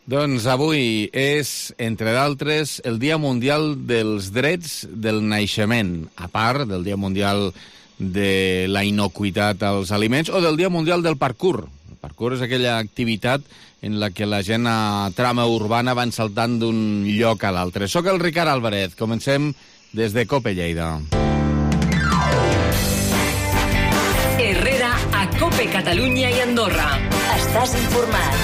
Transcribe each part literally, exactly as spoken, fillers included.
Doncs avui és, entre d'altres, el Dia Mundial dels Drets del Naixement, a part del Dia Mundial de la Inocuitat als Aliments o del Dia Mundial del Parkour. El parkour és aquella activitat en la que la gent a trama urbana van saltant d'un lloc a l'altre. Soc el Ricard Álvarez. Comencem des de COPE Lleida. Herrera a COPE Catalunya i Andorra. Estàs informat.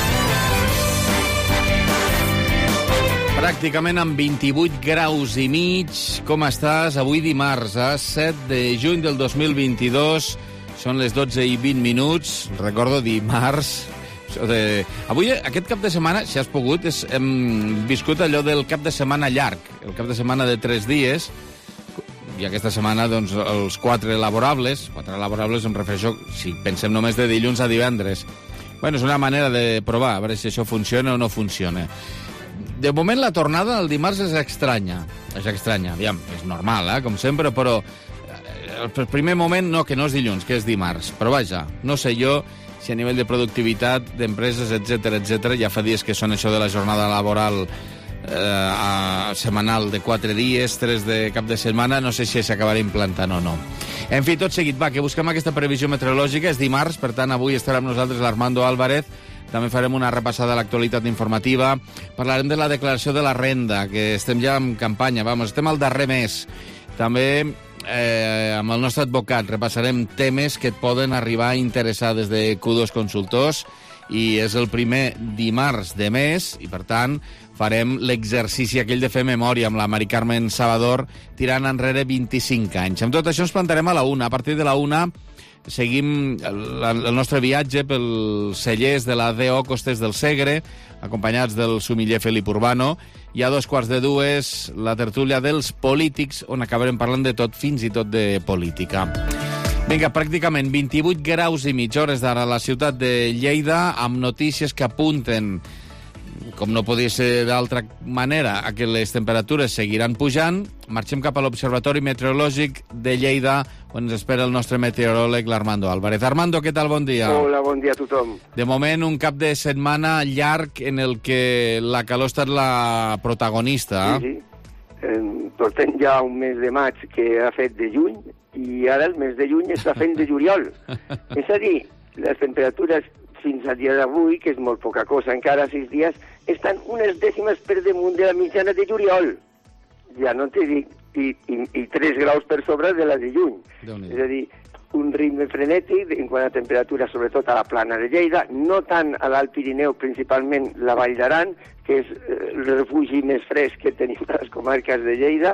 Pràcticament amb vint-i-vuit graus i mig. Com estàs? Avui dimarts, a set de juny del dos mil vint-i-dos. Són les dotze i vint minuts. Recordo dimarts. De... Avui, aquest cap de setmana, si has pogut, és, hem viscut allò del cap de setmana llarg. El cap de setmana de tres dies. I aquesta setmana, doncs, els quatre laborables. Quatre laborables em refereixo, si pensem només de dilluns a divendres. Bueno, és una manera de provar, a veure si això funciona o no funciona. De moment la tornada el dimarts és estranya. És estranya, aviam, és normal, eh, com sempre, però el primer moment no, que no és dilluns, que és dimarts. Però vaja, no sé jo si a nivell de productivitat, d'empreses, etcètera, etcètera, ja fa dies que són això de la jornada laboral eh, setmanal de quatre dies, tres de cap de setmana, no sé si s'acabarà implantant o no. En fi, tot seguit, va, que busquem aquesta previsió meteorològica, és dimarts, per tant, avui estarà amb nosaltres l'Armando Álvarez. També farem una repassada a l'actualitat informativa. Parlarem de la declaració de la renda, que estem ja en campanya, vamos, estem al darrer mes. També eh, amb el nostre advocat repassarem temes que et poden arribar a interessar des de Q dos Consultors, i és el primer dimarts de mes, i per tant farem l'exercici aquell de fer memòria amb la Mari Carmen Salvador tirant enrere vint-i-cinc anys. Amb tot això ens plantarem a la una. A partir de la una seguim el, el nostre viatge pels cellers de la D O Costes del Segre, acompanyats del sumiller Felip Urbano, i a dos quarts de dues la tertúlia dels polítics, on acabarem parlant de tot, fins i tot de política. Vinga, pràcticament vint-i-vuit graus i mitja hores d'ara a la ciutat de Lleida, amb notícies que apunten, com no podia ser d'altra manera, a que les temperatures seguiran pujant. Marxem cap a l'Observatori Meteorològic de Lleida, on ens espera el nostre meteoròleg, l'Armando Álvarez. Armando, què tal? Bon dia. Hola, bon dia a tothom. De moment, un cap de setmana llarg en el que la calor ha estat la protagonista. Sí, sí. Eh, portem ja un mes de maig que ha fet de juny, i ara el mes de juny està fent de juliol. És a dir, les temperatures fins al dia d'avui, que és molt poca cosa, encara sis dies, estan unes dècimes per damunt de la mitjana de juliol. Ja no t'he dit, i, i, i tres graus per sobre de la de juny. És a dir, un ritme frenètic en quant a temperatura, sobretot a la plana de Lleida, no tant a l'Alt Pirineu, principalment la Vall d'Aran, que és el refugi més fresc que tenim a les comarques de Lleida,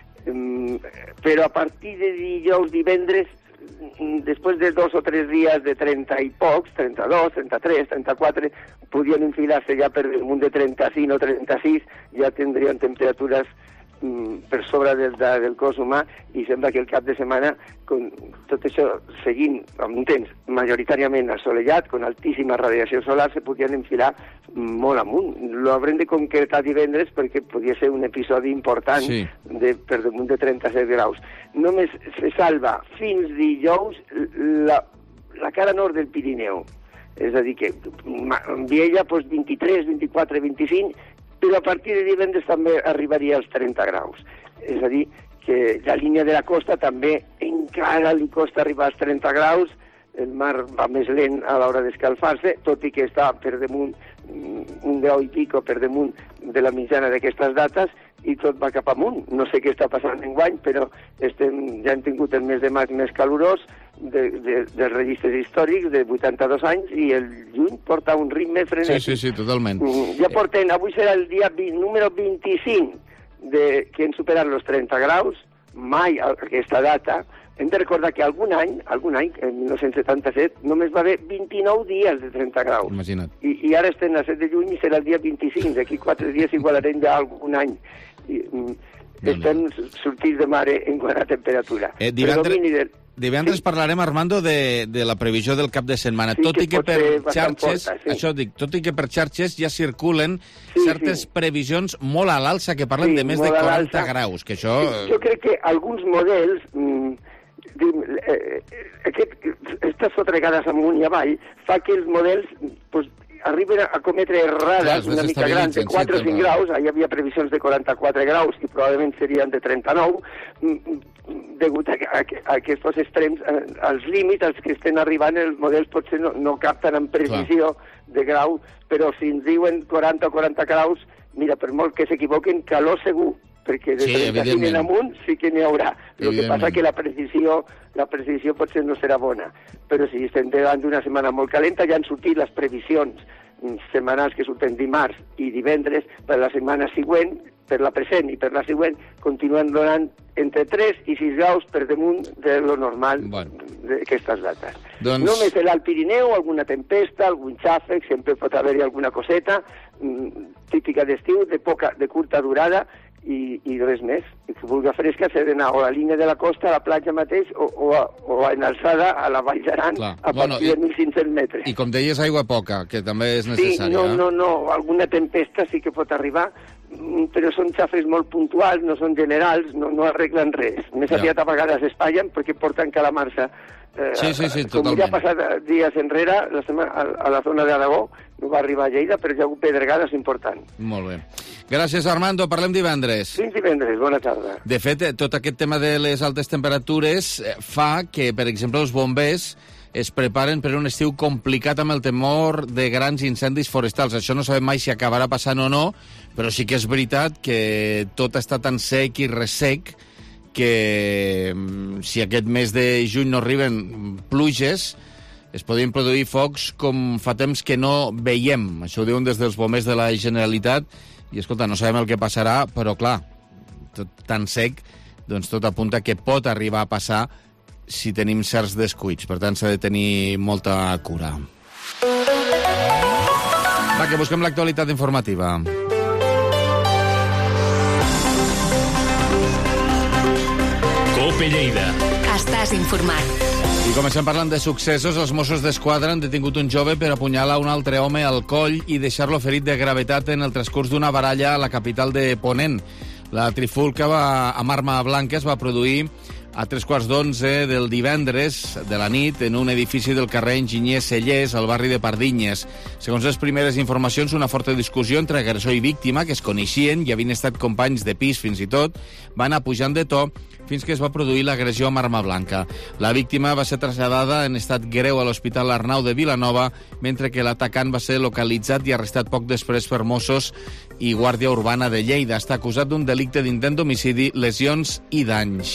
però a partir de dijous, divendres, després de dos o tres dies de trenta i pocs, trenta-dos, trenta-tres, trenta-quatre, podien enfilar-se ja per damunt de trenta-cinc o trenta-sis, ja tindrien temperatures mm, per sobre del, del cos humà, i sembla que el cap de setmana, con tot això seguint amb un temps majoritàriament assolellat, con altíssima radiació solar, se podien enfilar molt amunt. Lo haurem de concretar divendres perquè podia ser un episodi important, sí, de, per damunt de trenta-set graus. Només se salva fins dijous la, la cara nord del Pirineu. És a dir, que Viella pues, vint-i-tres, vint-i-quatre, vint-i-cinc, però a partir de divendres també arribaria als trenta graus. És a dir, que la línia de la costa també encara li costa arribar als trenta graus, el mar va més lent a l'hora d'escalfar-se, tot i que està per damunt un grau i pico per damunt de la mitjana d'aquestes dates, i tot va cap amunt. No sé què està passant enguany, però estem, ja hem tingut el mes de maig més calorós de, de, dels registres històrics de vuitanta-dos anys, i el juny porta un ritme frenètic. Sí, sí, sí, totalment. Ja portem, avui serà el dia número vint-i-cinc de, que hem superat els trenta graus, mai a aquesta data. Hem de recordar que algun any, algun any, en dinou setanta-set, només va haver vint-i-nou dies de trenta graus. Imagina't. I, i ara estem a set de juny i serà el dia vint-i-cinc. D'aquí quatre dies igualarem ja algun any. I, mm, estem sortits de mare en quant a temperatura. Eh, divendres, de... divendres sí? Parlarem, Armando, de, de la previsió del cap de setmana. Sí, tot que i que per xarxes, forta, sí. Això dic, tot i que per xarxes ja circulen sí, certes sí. previsions molt a l'alça, que parlen sí, de més de quaranta graus. Que això... Sí, jo crec que alguns models... Mm, aquest, aquestes sotragades amunt i avall fa que els models pues, arriben a cometre errades Clar, una mica grans de quatre o cinc graus, hi havia previsions de quaranta-quatre graus i probablement serien de trenta-nou, degut a, a, a aquests extrems, als límits als que estan arribant, els models potser no, no capten amb precisió Clar. de grau, però si ens diuen quaranta o quaranta graus, mira, per molt que s'equivoquen, calor segur, perquè de sí, trenta-cinc en amunt sí que n'hi haurà. El que passa que la precisió, la precisió potser no serà bona. Però si estem davant d'una setmana molt calenta, ja han sortit les previsions setmanals que surten dimarts i divendres per la setmana següent, per la present i per la següent, continuen donant entre tres i sis graus per damunt de lo normal bueno. d'aquestes dates. Doncs... Només a l'Alt Pirineu, alguna tempesta, algun xàfec, sempre pot haver-hi alguna coseta, típica d'estiu, de poca, de curta durada, i, i res més. I que vulgui fresca s'ha d'anar o a la línia de la costa, a la platja mateix, o, o, a, o en alçada a la Vall d'Aran, a partir bueno, i, de mil cinc-cents metres. I com deies, aigua poca, que també és necessària. Sí, no, no, no, alguna tempesta sí que pot arribar, però són xafes molt puntuals, no són generals, no, no arreglen res. Més ja. aviat a vegades espatllen perquè porten calamarsa. Eh, sí, sí, sí, com totalment. ja ha passat dies enrere, la setmana, a, a la zona d'Aragó, no va arribar a Lleida, però ja ha hagut pedregades importants. Molt bé. Gràcies, Armando. Parlem divendres. Fins divendres. Bona tarda. De fet, tot aquest tema de les altes temperatures fa que, per exemple, els bombers es preparen per un estiu complicat amb el temor de grans incendis forestals. Això no sabem mai si acabarà passant o no, però sí que és veritat que tot està tan sec i ressec que si aquest mes de juny no arriben pluges, es podrien produir focs com fa temps que no veiem. Això ho diuen des dels bombers de la Generalitat i, escolta, no sabem el que passarà, però, clar, tot tan sec, doncs tot apunta que pot arribar a passar si tenim certs descuits. Per tant, s'ha de tenir molta cura. Va, que busquem l'actualitat informativa. Cope Lleida. Estàs informat. I comencem parlant de successos. Els Mossos d'Esquadra han detingut un jove per apunyalar un altre home al coll i deixar-lo ferit de gravetat en el transcurs d'una baralla a la capital de Ponent. La trifulca va, amb arma blanca es va produir a tres quarts d'onze del divendres de la nit en un edifici del carrer Enginyer Cellers, al barri de Pardinyes. Segons les primeres informacions, una forta discussió entre agressor i víctima, que es coneixien i havien estat companys de pis fins i tot, va anar pujant de to fins que es va produir l'agressió amb arma blanca. La víctima va ser traslladada en estat greu a l'Hospital Arnau de Vilanova, mentre que l'atacant va ser localitzat i arrestat poc després per Mossos i Guàrdia Urbana de Lleida. Està acusat d'un delicte d'intent d'homicidi, lesions i danys.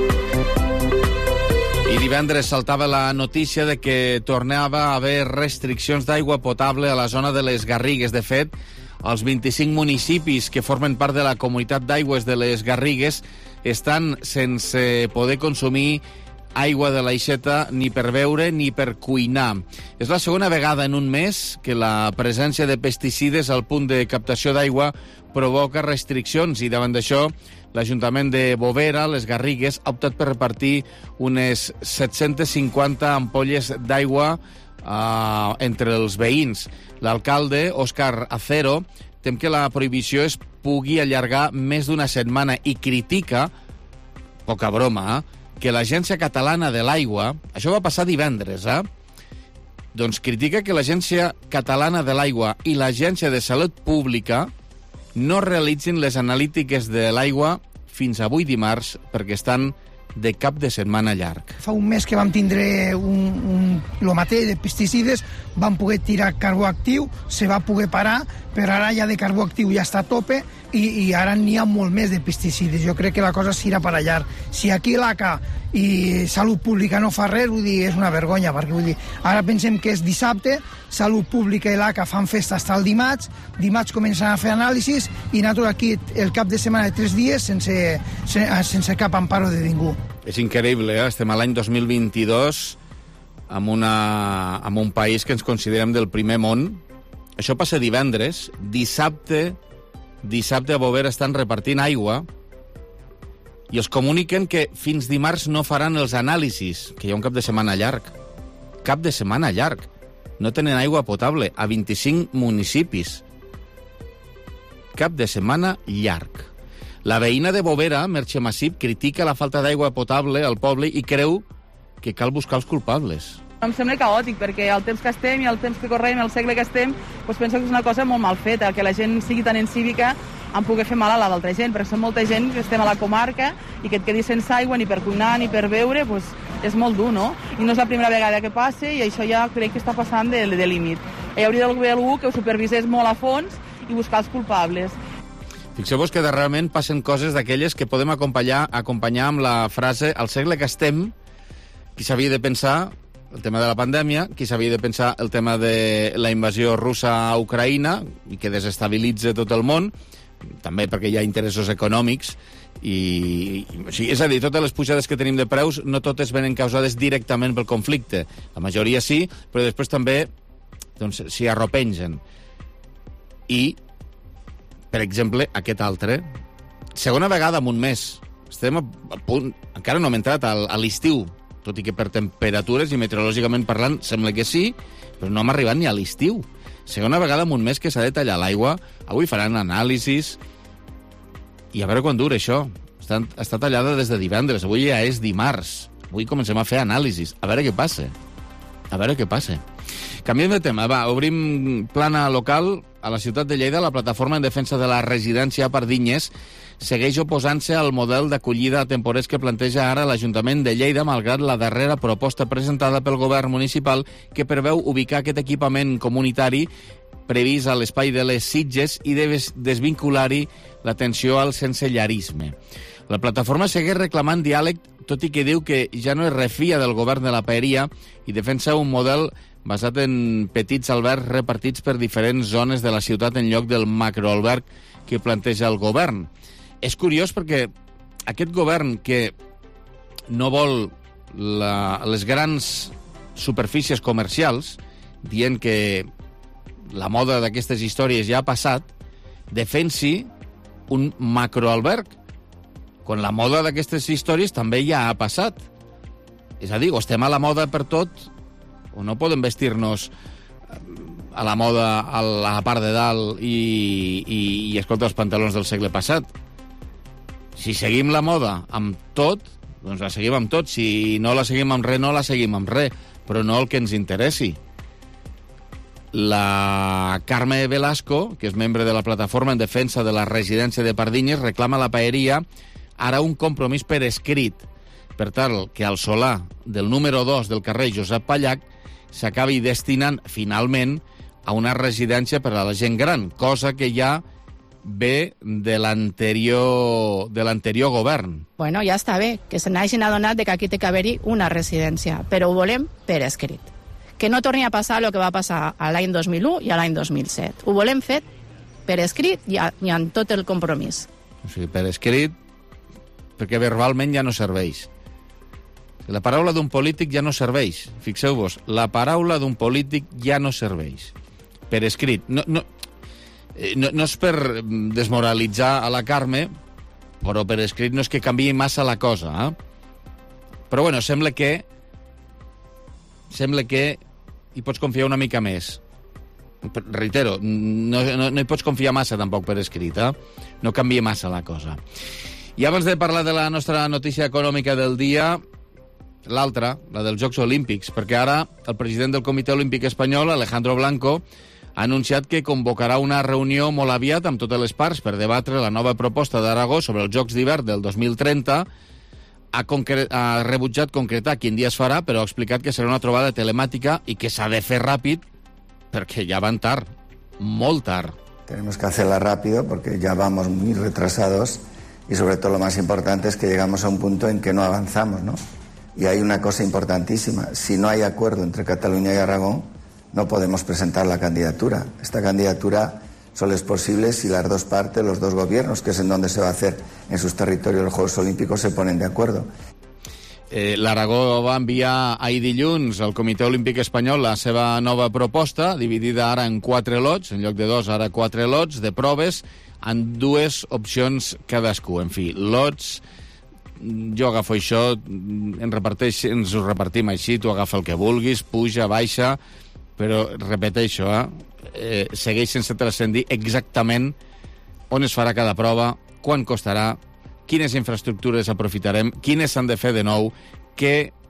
I divendres saltava la notícia de que tornava a haver restriccions d'aigua potable a la zona de les Garrigues. De fet, els vint-i-cinc municipis que formen part de la comunitat d'aigües de les Garrigues estan sense poder consumir aigua de l'aixeta ni per beure ni per cuinar. És la segona vegada en un mes que la presència de pesticides al punt de captació d'aigua provoca restriccions i davant d'això l'Ajuntament de Bovera, les Garrigues, ha optat per repartir unes set-centes cinquanta ampolles d'aigua uh, entre els veïns. L'alcalde, Òscar Acero, tem que la prohibició es pugui allargar més d'una setmana i critica, poca broma, eh, que l'Agència Catalana de l'Aigua, això va passar divendres, eh? Doncs critica que l'Agència Catalana de l'Aigua i l'Agència de Salut Pública no realitzin les analítiques de l'aigua fins avui dimarts perquè estan de cap de setmana llarg. Fa un mes que vam tindre un, un, lo mateix de pesticides, vam poder tirar carbó actiu, se va poder parar, però ara ja de carbó actiu ja està a tope i, i ara n'hi ha molt més de pesticides. Jo crec que la cosa s'irà per allà. Si aquí l'A C A i Salut Pública no fa res, vull dir, és una vergonya, perquè vull dir, ara pensem que és dissabte, Salut Pública i l'A C A fan festa fins el dimarts, dimarts comencen a fer anàlisis i nosaltres aquí el cap de setmana de tres dies sense, sense cap amparo de ningú. És increïble, eh? Estem a l'any dos mil vint-i-dos amb, una, amb un país que ens considerem del primer món. Això passa divendres, dissabte, dissabte a Bovera estan repartint aigua i els comuniquen que fins dimarts no faran els anàlisis, que hi ha un cap de setmana llarg. Cap de setmana llarg. No tenen aigua potable a vint-i-cinc municipis. Cap de setmana llarg. La veïna de Bovera, Merche Massip, critica la falta d'aigua potable al poble i creu que cal buscar els culpables. Em sembla caòtic, perquè el temps que estem i el temps que correm, el segle que estem, doncs penso que és una cosa molt mal feta, que la gent sigui tan encívica en poder fer mal a la d'altra gent, perquè som molta gent que estem a la comarca i que et quedis sense aigua ni per cuinar ni per beure, doncs és molt dur, no? I no és la primera vegada que passa i això ja crec que està passant de, de límit. Hi hauria d'haver algú que ho supervisés molt a fons i buscar els culpables. Fixeu-vos que darrerament passen coses d'aquelles que podem acompanyar, acompanyar amb la frase «al segle que estem», qui s'havia de pensar el tema de la pandèmia, qui s'havia de pensar el tema de la invasió russa a Ucraïna i que desestabilitza tot el món, també perquè hi ha interessos econòmics, i, i o sigui, és a dir, totes les pujades que tenim de preus no totes venen causades directament pel conflicte. La majoria sí, però després també doncs, s'hi arropengen. I, per exemple, aquest altre, segona vegada en un mes. Estem a, a punt, encara no hem entrat a, a l'estiu, tot i que per temperatures i meteorològicament parlant sembla que sí, però no hem arribat ni a l'estiu. Segona vegada en un mes que s'ha de tallar l'aigua, avui faran anàlisis, i a veure quan dura això. Està, està tallada des de divendres, avui ja és dimarts, avui comencem a fer anàlisis, a veure què passa. A veure què passa. Canviem de tema, va, obrim plana local. A la ciutat de Lleida, la plataforma en defensa de la residència a Pardinyes segueix oposant-se al model d'acollida a temporers que planteja ara l'Ajuntament de Lleida, malgrat la darrera proposta presentada pel govern municipal que preveu ubicar aquest equipament comunitari previst a l'espai de les Sitges i de desvincular-hi l'atenció al sensellarisme. La plataforma segueix reclamant diàleg, tot i que diu que ja no es refia del govern de la Paeria i defensa un model basat en petits albergs repartits per diferents zones de la ciutat en lloc del macroalberg que planteja el govern. És curiós perquè aquest govern que no vol la, les grans superfícies comercials, dient que la moda d'aquestes històries ja ha passat, defensi un macroalberg, quan la moda d'aquestes històries també ja ha passat. És a dir, o estem a la moda per tot, o no podem vestir-nos a la moda a la part de dalt i, i, i escolta, els pantalons del segle passat. Si seguim la moda amb tot, doncs la seguim amb tot. Si no la seguim amb res, no la seguim amb res, però no el que ens interessi. La Carme Velasco, que és membre de la plataforma en defensa de la residència de Pardinyes, reclama a la Paeria ara un compromís per escrit, per tal que el solar del número dos del carrer Josep Pallac s'acabi destinant finalment a una residència per a la gent gran, cosa que ja ve de l'anterior de l'anterior govern. Bueno, ja està bé, que se n'hagin adonat de que aquí té que haver-hi una residència, però ho volem per escrit. Que no torni a passar el que va passar a l'any dos mil u i a l'any dos mil set. Ho volem fet per escrit i, a, i amb tot el compromís. O sigui, per escrit, perquè verbalment ja no serveix. La paraula d'un polític ja no serveix. Fixeu-vos, la paraula d'un polític ja no serveix. Per escrit. No, no, no, no és per desmoralitzar a la Carme, però per escrit no és que canviï massa la cosa. Eh? Però bueno, sembla que sembla que hi pots confiar una mica més. Reitero, no, no, no hi pots confiar massa tampoc per escrit. Eh? No canvia massa la cosa. I abans de parlar de la nostra notícia econòmica del dia, l'altra, la dels Jocs Olímpics, perquè ara el president del Comitè Olímpic Espanyol, Alejandro Blanco, ha anunciat que convocarà una reunió molt aviat amb totes les parts per debatre la nova proposta d'Aragó sobre els Jocs d'hivern del dos mil trenta. Ha, concre- ha rebutjat concretar quin dia es farà, però ha explicat que serà una trobada telemàtica i que s'ha de fer ràpid perquè ja van tard, molt tard. Tenemos que hacerla rápido porque ya vamos muy retrasados y sobre todo lo más importante es que llegamos a un punto en que no avanzamos, ¿no? Y hay una cosa importantísima, si no hay acuerdo entre Cataluña y Aragón, no podemos presentar la candidatura. Esta candidatura solo es posible si las dos partes, los dos gobiernos, que es en donde se va a hacer en sus territorios los Juegos Olímpicos, se ponen de acuerdo. Eh, L'Aragó va enviar ahir dilluns al Comitè Olímpic Espanyol la seva nova proposta, dividida ara en quatre lots, en lloc de dos, ara quatre lots de proves, en dues opcions cadascú. En fi, lots, jo agafo això, en reparteix, ens ho repartim així, tu agafa el que vulguis, puja, baixa, però repeteixo, eh? Eh, segueix sense transcendir exactament on es farà cada prova, quan costarà, quines infraestructures aprofitarem, quines s'han de fer de nou, què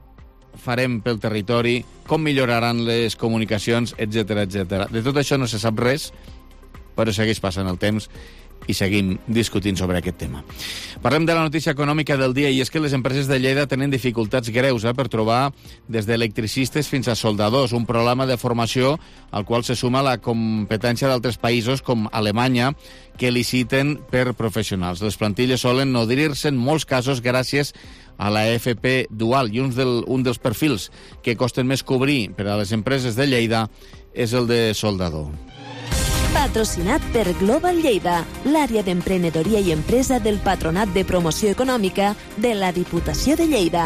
farem pel territori, com milloraran les comunicacions, etcètera, etcètera. De tot això no se sap res, però segueix passant el temps i seguim discutint sobre aquest tema. Parlem de la notícia econòmica del dia, i és que les empreses de Lleida tenen dificultats greus eh, per trobar des d'electricistes fins a soldadors, un problema de formació al qual se suma la competència d'altres països com Alemanya, que liciten per professionals. Les plantilles solen nodrir-se en molts casos gràcies a la F P dual, i un, del, un dels perfils que costen més cobrir per a les empreses de Lleida és el de soldador. Patrocinat per Global Lleida, l'àrea d'emprenedoria i empresa del Patronat de Promoció Econòmica de la Diputació de Lleida.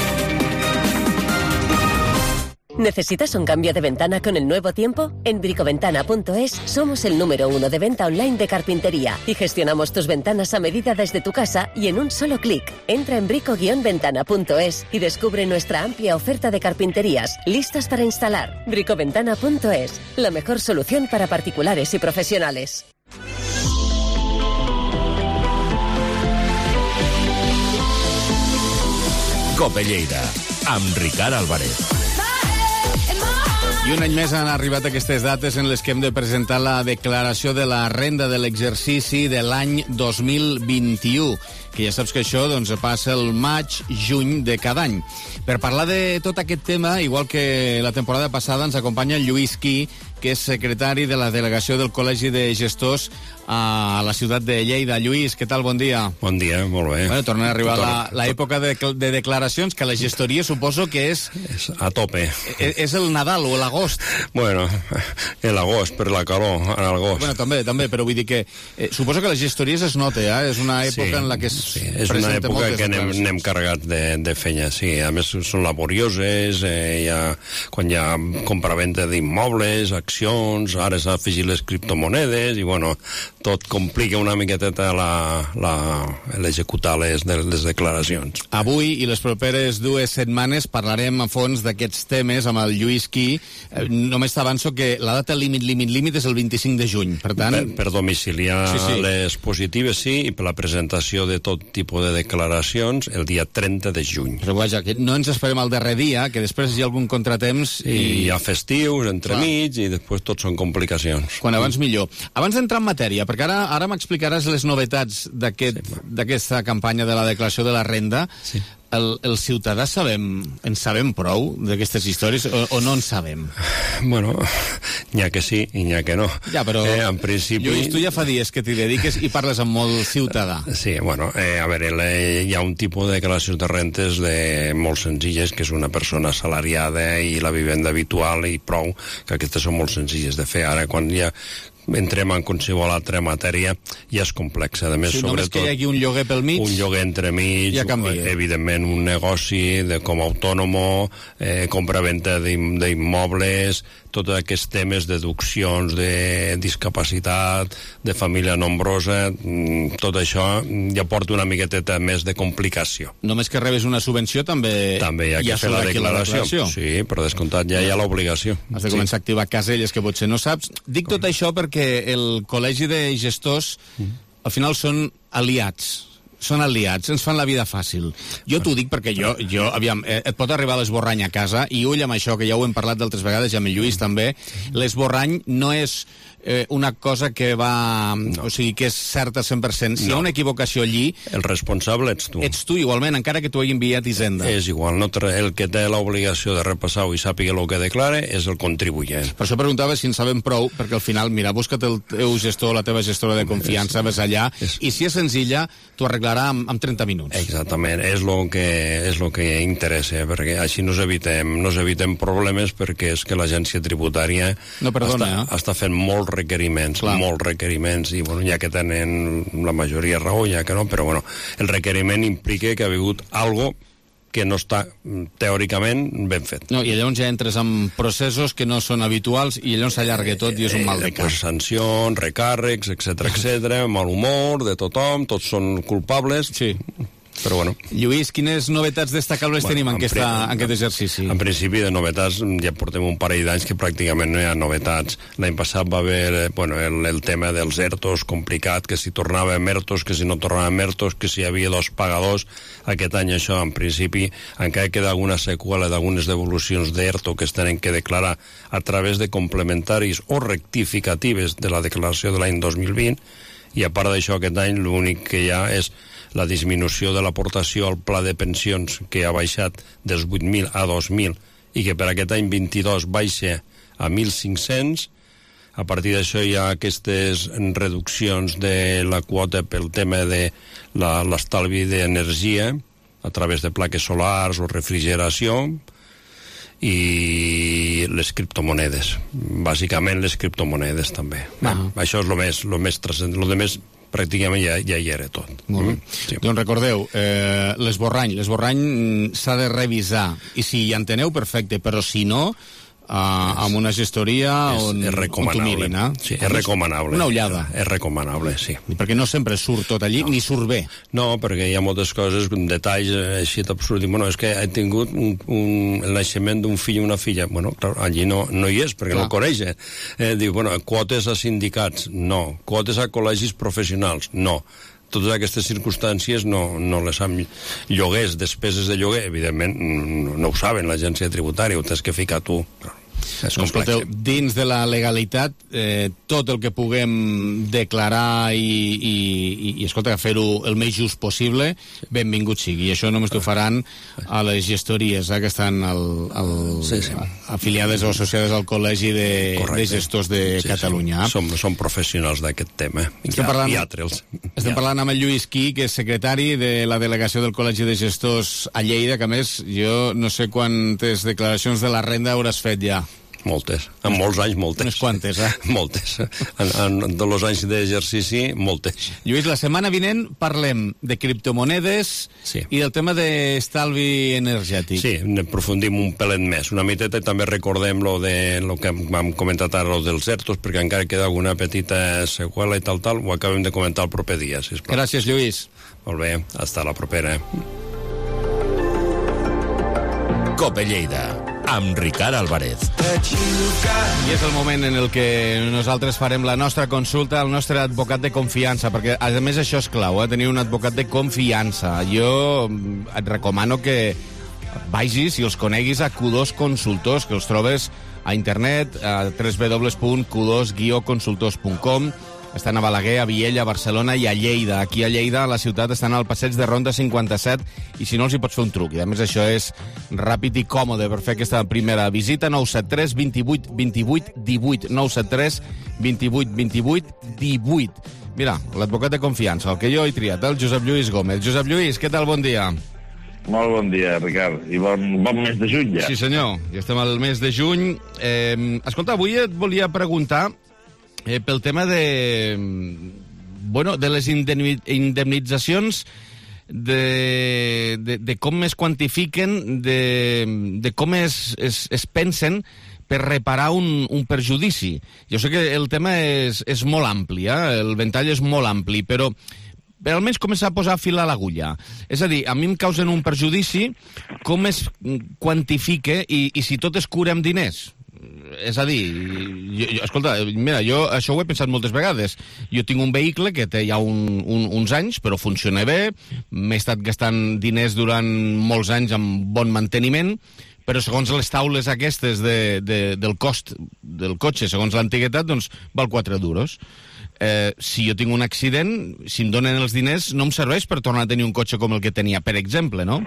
¿Necesitas un cambio de ventana con el nuevo tiempo? En bricoventana punto es somos el número uno de venta online de carpintería y gestionamos tus ventanas a medida desde tu casa y en un solo clic. Entra en brico guion ventana punto es y descubre nuestra amplia oferta de carpinterías listas para instalar. bricoventana punto es, la mejor solución para particulares y profesionales. Cope Lleida, amb Ricard Álvarez. I un any més han arribat aquestes dates en les que hem de presentar la declaració de la renda de l'exercici de l'any dos mil vint-i-u, que ja saps que això doncs, passa el maig-juny de cada any. Per parlar de tot aquest tema, igual que la temporada passada, ens acompanya el Lluís Quí, que és secretari de la delegació del Col·legi de Gestors a la ciutat de Lleida. Lluís, què tal? Bon dia. Bon dia, molt bé. Bueno, torna a arribar l'època de, de declaracions, que la gestoria suposo que és... És a tope. És, és el Nadal o l'agost. Bueno, l'agost, per la calor, en l'agost. Bueno, també, també, però vull dir que... Eh, suposo que les gestories es nota, eh? És una època sí, en la que es sí, és una època que anem, anem carregat de, de feina, sí. A més, són laborioses, eh, hi ha, quan hi ha compraventa d'immobles, accions, ara s'ha afegit les criptomonedes, i bueno, tot complica una miqueteta l'executar les, les declaracions. Avui i les properes dues setmanes parlarem a fons d'aquests temes amb el Lluís Quí. Eh, només t'avanço que la data límit, límit, límit és el vint-i-cinc de juny, per tant... Per, per domiciliar sí, sí. les positives, sí, i per la presentació de tot tipus de declaracions el dia trenta de juny. Però vaja, que no ens esperem al darrer dia, que després hi ha algun contratemps... I, i hi ha festius entremig, i després tot són complicacions. Quan abans millor. Abans d'entrar en matèria, perquè ara, ara m'explicaràs les novetats d'aquesta aquest, sí, campanya de la declaració de la renda. Sí. El, el ciutadà sabem, en sabem prou d'aquestes històries o, o no en sabem? Bueno, n'hi ha que sí i n'hi ha que no. Ja, però, eh, en principi... Lluís, tu ja fa dies que t'hi dediques i parles amb molt ciutadà. Sí, bueno, eh, a veure, le, hi ha un tipus de declaracions de rentes de molt senzilles, que és una persona assalariada i la vivenda habitual i prou, que aquestes són molt senzilles de fer. Ara, quan hi ha entrem en qualsevol altra matèria, ja és complexa. A més, sí, sobretot... Només que hi hagi un lloguer pel mig... Un lloguer entremig, ja canvia. Evidentment un negoci de, com a autònomo, eh, compra-venta d'immobles, tots aquests temes, deduccions de discapacitat, de família nombrosa, tot això ja porta una miqueteta més de complicació. Només que rebes una subvenció també... També hi ha que ja fer la declaració. la declaració. Sí, per descomptat ja hi ha l'obligació. Has de començar sí. a activar caselles que potser no saps. Dic tot això perquè el Col·legi de Gestors al final són aliats. Són aliats, ens fan la vida fàcil. Jo t'ho dic perquè jo, jo aviam, eh, et pot arribar l'esborrany a casa, i ull amb això, que ja ho hem parlat d'altres vegades, i amb el Lluís també, l'esborrany no és eh, una cosa que va... No. O sigui, que és certa cent per cent. Si no. Hi ha una equivocació allí... El responsable ets tu. Ets tu, igualment, encara que t'ho hagi enviat Hisenda. És igual, no el que té l'obligació de repassar-ho i sàpiga el que declara és el contribuent. Per això preguntava si en sabem prou, perquè al final, mira, busca't el teu gestor, la teva gestora de confiança, ves allà, és... i si és senzilla, t'ho arreglarà amb, amb trenta minuts. Exactament, és el que, és lo que interessa, perquè així nos evitem, nos evitem problemes, perquè és que l'agència tributària no, perdona, està, eh? està fent molts requeriments, Clar. molts requeriments, i bueno, ja que tenen la majoria raó, ja que no, però bueno, el requeriment implica que ha hagut algo que no està teòricament ben fet. No, i llavors ja entres en processos que no són habituals i llavors s'allarga tot i és un mal de cap. Eh, pues, sancions, recàrrecs, etcètera, etcètera, mal humor de tothom, tots són culpables. Sí. però bueno. Lluís, quines novetats destacables bueno, tenim en, en, aquesta, en aquest exercici? En principi de novetats ja portem un parell d'anys que pràcticament no hi ha novetats. L'any passat va haver bueno, el, el tema dels ERTOs complicat, que si tornava ERTOs, que si no tornava ERTOs, que si hi havia dos pagadors. Aquest any això, en principi, encara queda alguna seqüela d'algunes devolucions d'ERTO que es tenen que declarar a través de complementaris o rectificatives de la declaració de l'any dos mil vint, i a part d'això aquest any l'únic que hi ha és la disminució de l'aportació al pla de pensions, que ha baixat dels vuit mil a dos mil i que per aquest any vint-i-dos baixa a mil cinc-cents. A partir d'això hi ha aquestes reduccions de la quota pel tema de l'estalvi d'energia a través de plaques solars o refrigeració, i les criptomonedes, bàsicament les criptomonedes també. Ah. Bé, això és el més, lo més transcendent, el més pràcticament ja, ja hi era tot. Molt bé. Mm? Sí. Doncs recordeu, eh, l'esborrany, l'esborrany s'ha de revisar, i si hi enteneu, perfecte, però si no, Uh, amb una gestoria és, on, és recomanable. On mirin, eh? Sí, és recomanable. Una ullada. És recomanable, sí. Perquè no sempre surt tot allí, no. Ni surt bé. No, perquè hi ha moltes coses, detalls així absurds. Bueno, és que he tingut un, un, el naixement d'un fill i una filla. Bueno, clar, allí no, no hi és, perquè clar. No el coneix. Eh, diu, bueno, quotes a sindicats, no. Quotes a col·legis professionals, no. Totes aquestes circumstàncies no, no les han... Lloguers, despeses de lloguer, evidentment, no, no ho saben l'agència tributària, ho tens que ficar tu. És doncs, escolteu, dins de la legalitat, eh, tot el que puguem declarar i, i, i, i escolta, fer-ho el més just possible, benvingut sigui. I això només t'ho faran a les gestories, eh, que estan al, al, sí, sí. afiliades o associades al Col·legi de, de Gestors de sí, Catalunya. Sí. Som, som professionals d'aquest tema. Estem parlant, I altres. Estem ja. parlant amb el Lluís Qui, que és secretari de la delegació del Col·legi de Gestors a Lleida, que a més jo no sé quantes declaracions de la renda hauràs fet ja. Moltes. En molts anys, moltes. Unes quantes, eh? Moltes. En, en tots els anys d'exercici, moltes. Lluís, la setmana vinent parlem de criptomonedes sí. i del tema d'estalvi energètic. Sí, aprofundim un pelet més. Una miteta i també recordem lo de lo que vam comentar ara, lo dels ERTOs, perquè encara queda alguna petita seqüela i tal, tal. Ho acabem de comentar el proper dia, sisplau. Gràcies, Lluís. Molt bé, hasta la propera. Cope Lleida, amb Ricard Álvarez. I és el moment en el que nosaltres farem la nostra consulta al nostre advocat de confiança, perquè a més això és clau, eh? Tenir un advocat de confiança. Jo et recomano que vagis i els coneguis a Q dos Consultors, que els trobes a internet a w w w punt q dos guió consultors punt com. Estan a Balaguer, a Viella, a Barcelona i a Lleida. Aquí a Lleida, a la ciutat, estan al passeig de Ronda cinquanta-set, i si no els hi pots fer un truc. I a més això és ràpid i còmode per fer aquesta primera visita. Nou set tres vint vuit vint vuit divuit. Nou set tres vint vuit vint vuit divuit. Mira, l'advocat de confiança, el que jo he triat, el Josep Lluís Gómez. Josep Lluís, què tal? Bon dia. Molt bon dia, Ricard. I bon, bon mes de juny, ja. Sí, senyor. Ja estem al mes de juny. Eh, escolta, avui et volia preguntar Eh, pel tema de bueno, de les indemnitzacions, de, de, de com es quantifiquen, de, de com es, es, es pensen per reparar un, un perjudici. Jo sé que el tema és, és molt ampli, eh? El ventall és molt ampli, però per almenys començar a posar fil a l'agulla. És a dir, a mi em causen un perjudici, com es quantifica i, i si tot es cura amb diners? És a dir, jo, jo, escolta, mira, jo això ho he pensat moltes vegades. Jo tinc un vehicle que té ja un, un, uns anys, però funciona bé, m'he estat gastant diners durant molts anys amb bon manteniment, però segons les taules aquestes de, de, del cost del cotxe, segons l'antiguitat, doncs val quatre duros. Eh, si jo tinc un accident, si em donen els diners, no em serveix per tornar a tenir un cotxe com el que tenia, per exemple, no?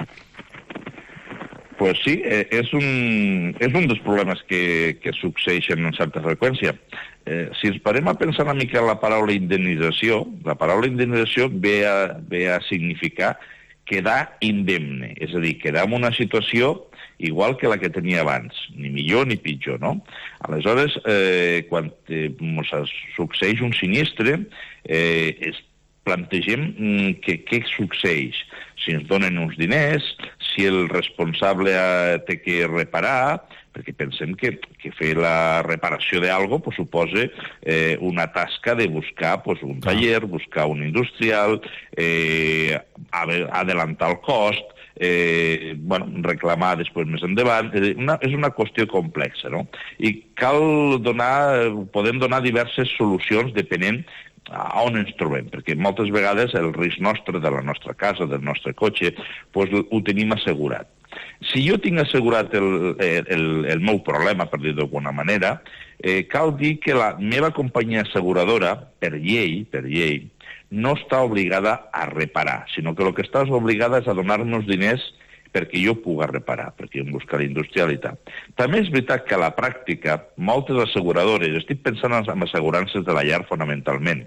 Pues sí, eh, és, un, és un dels problemes que, que succeeixen amb certa freqüència. Eh, si ens parem a pensar una mica en la paraula indemnització, la paraula indemnització ve a, ve a significar quedar indemne, és a dir, quedar en una situació igual que la que tenia abans, ni millor ni pitjor, no? Aleshores, eh, quan eh, succeeix un sinistre, eh, és plantegem que, què succeeix. Si ens donen uns diners, si el responsable ha, té que reparar, perquè pensem que, que fer la reparació d'algo pues, suposa eh, una tasca de buscar pues, un taller, buscar un industrial, eh, adelantar el cost, eh, bueno, reclamar després més endavant. Una, és una qüestió complexa, no? I cal donar, podem donar diverses solucions depenent a on ens trobem, perquè moltes vegades el risc nostre, de la nostra casa, del nostre cotxe, pues, ho tenim assegurat. Si jo tinc assegurat el, el, el meu problema, per dir d'alguna manera, eh, cal dir que la meva companyia asseguradora, per llei, per llei, no està obligada a reparar, sinó que el que està obligada és a donar-nos diners perquè jo pugui reparar, perquè jo em busca l'industrial i tal. També és veritat que a la pràctica, moltes asseguradores, estic pensant en assegurances de la llar fonamentalment,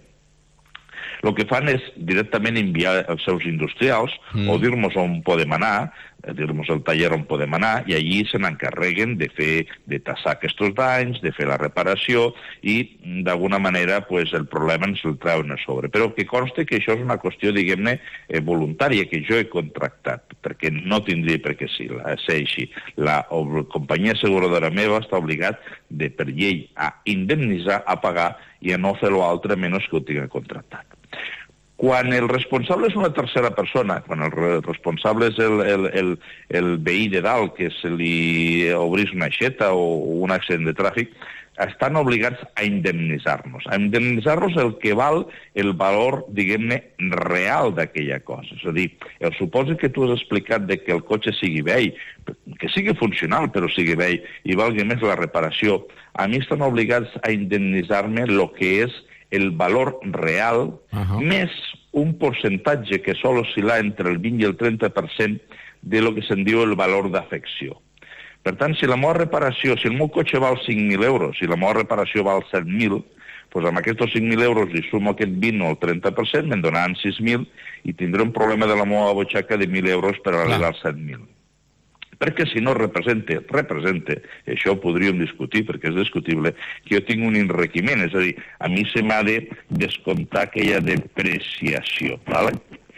el que fan és directament enviar els seus industrials mm. o dir-nos on podem anar, dir-nos el taller on podem anar, i allí se n'encarreguen de fer, de tassar aquests danys, de fer la reparació, i d'alguna manera pues, el problema ens el treuen a sobre. Però que conste que això és una qüestió, diguem-ne, eh, voluntària, que jo he contractat, perquè no tindria per què ser, ser així. La companyia asseguradora meva està obligat de, per llei, a indemnitzar, a pagar, i a no fer l'altre menys que ho tinga contractat. Quan el responsable és una tercera persona, quan el responsable és el, el, el, el veí de dalt, que se li obrís una aixeta o un accident de tràfic, estan obligats a indemnitzar-nos. A indemnitzar-nos el que val el valor, diguem-ne, real d'aquella cosa. És a dir, el supòsit que tu has explicat de que el cotxe sigui vell, que sigui funcional però sigui vell, i valgui més la reparació, a mi estan obligats a indemnitzar-me el que és el valor real, uh-huh. més un percentatge que sol oscil·lar entre el vint i el trenta per cent de lo que se'n diu el valor d'afecció. Per tant, si la meva reparació, si el meu cotxe val cinc mil euros, si la meva reparació val set mil, doncs amb aquests cinc mil euros li sumo aquest vint o el trenta per cent, me'n donaran sis mil i tindré un problema de la meva butxaca de mil euros per arribar als set mil. Perquè si no representa, representa, això ho podríem discutir, perquè és discutible, que jo tinc un enriquiment, és a dir, a mi se m'ha de descomptar aquella depreciació, ¿vale?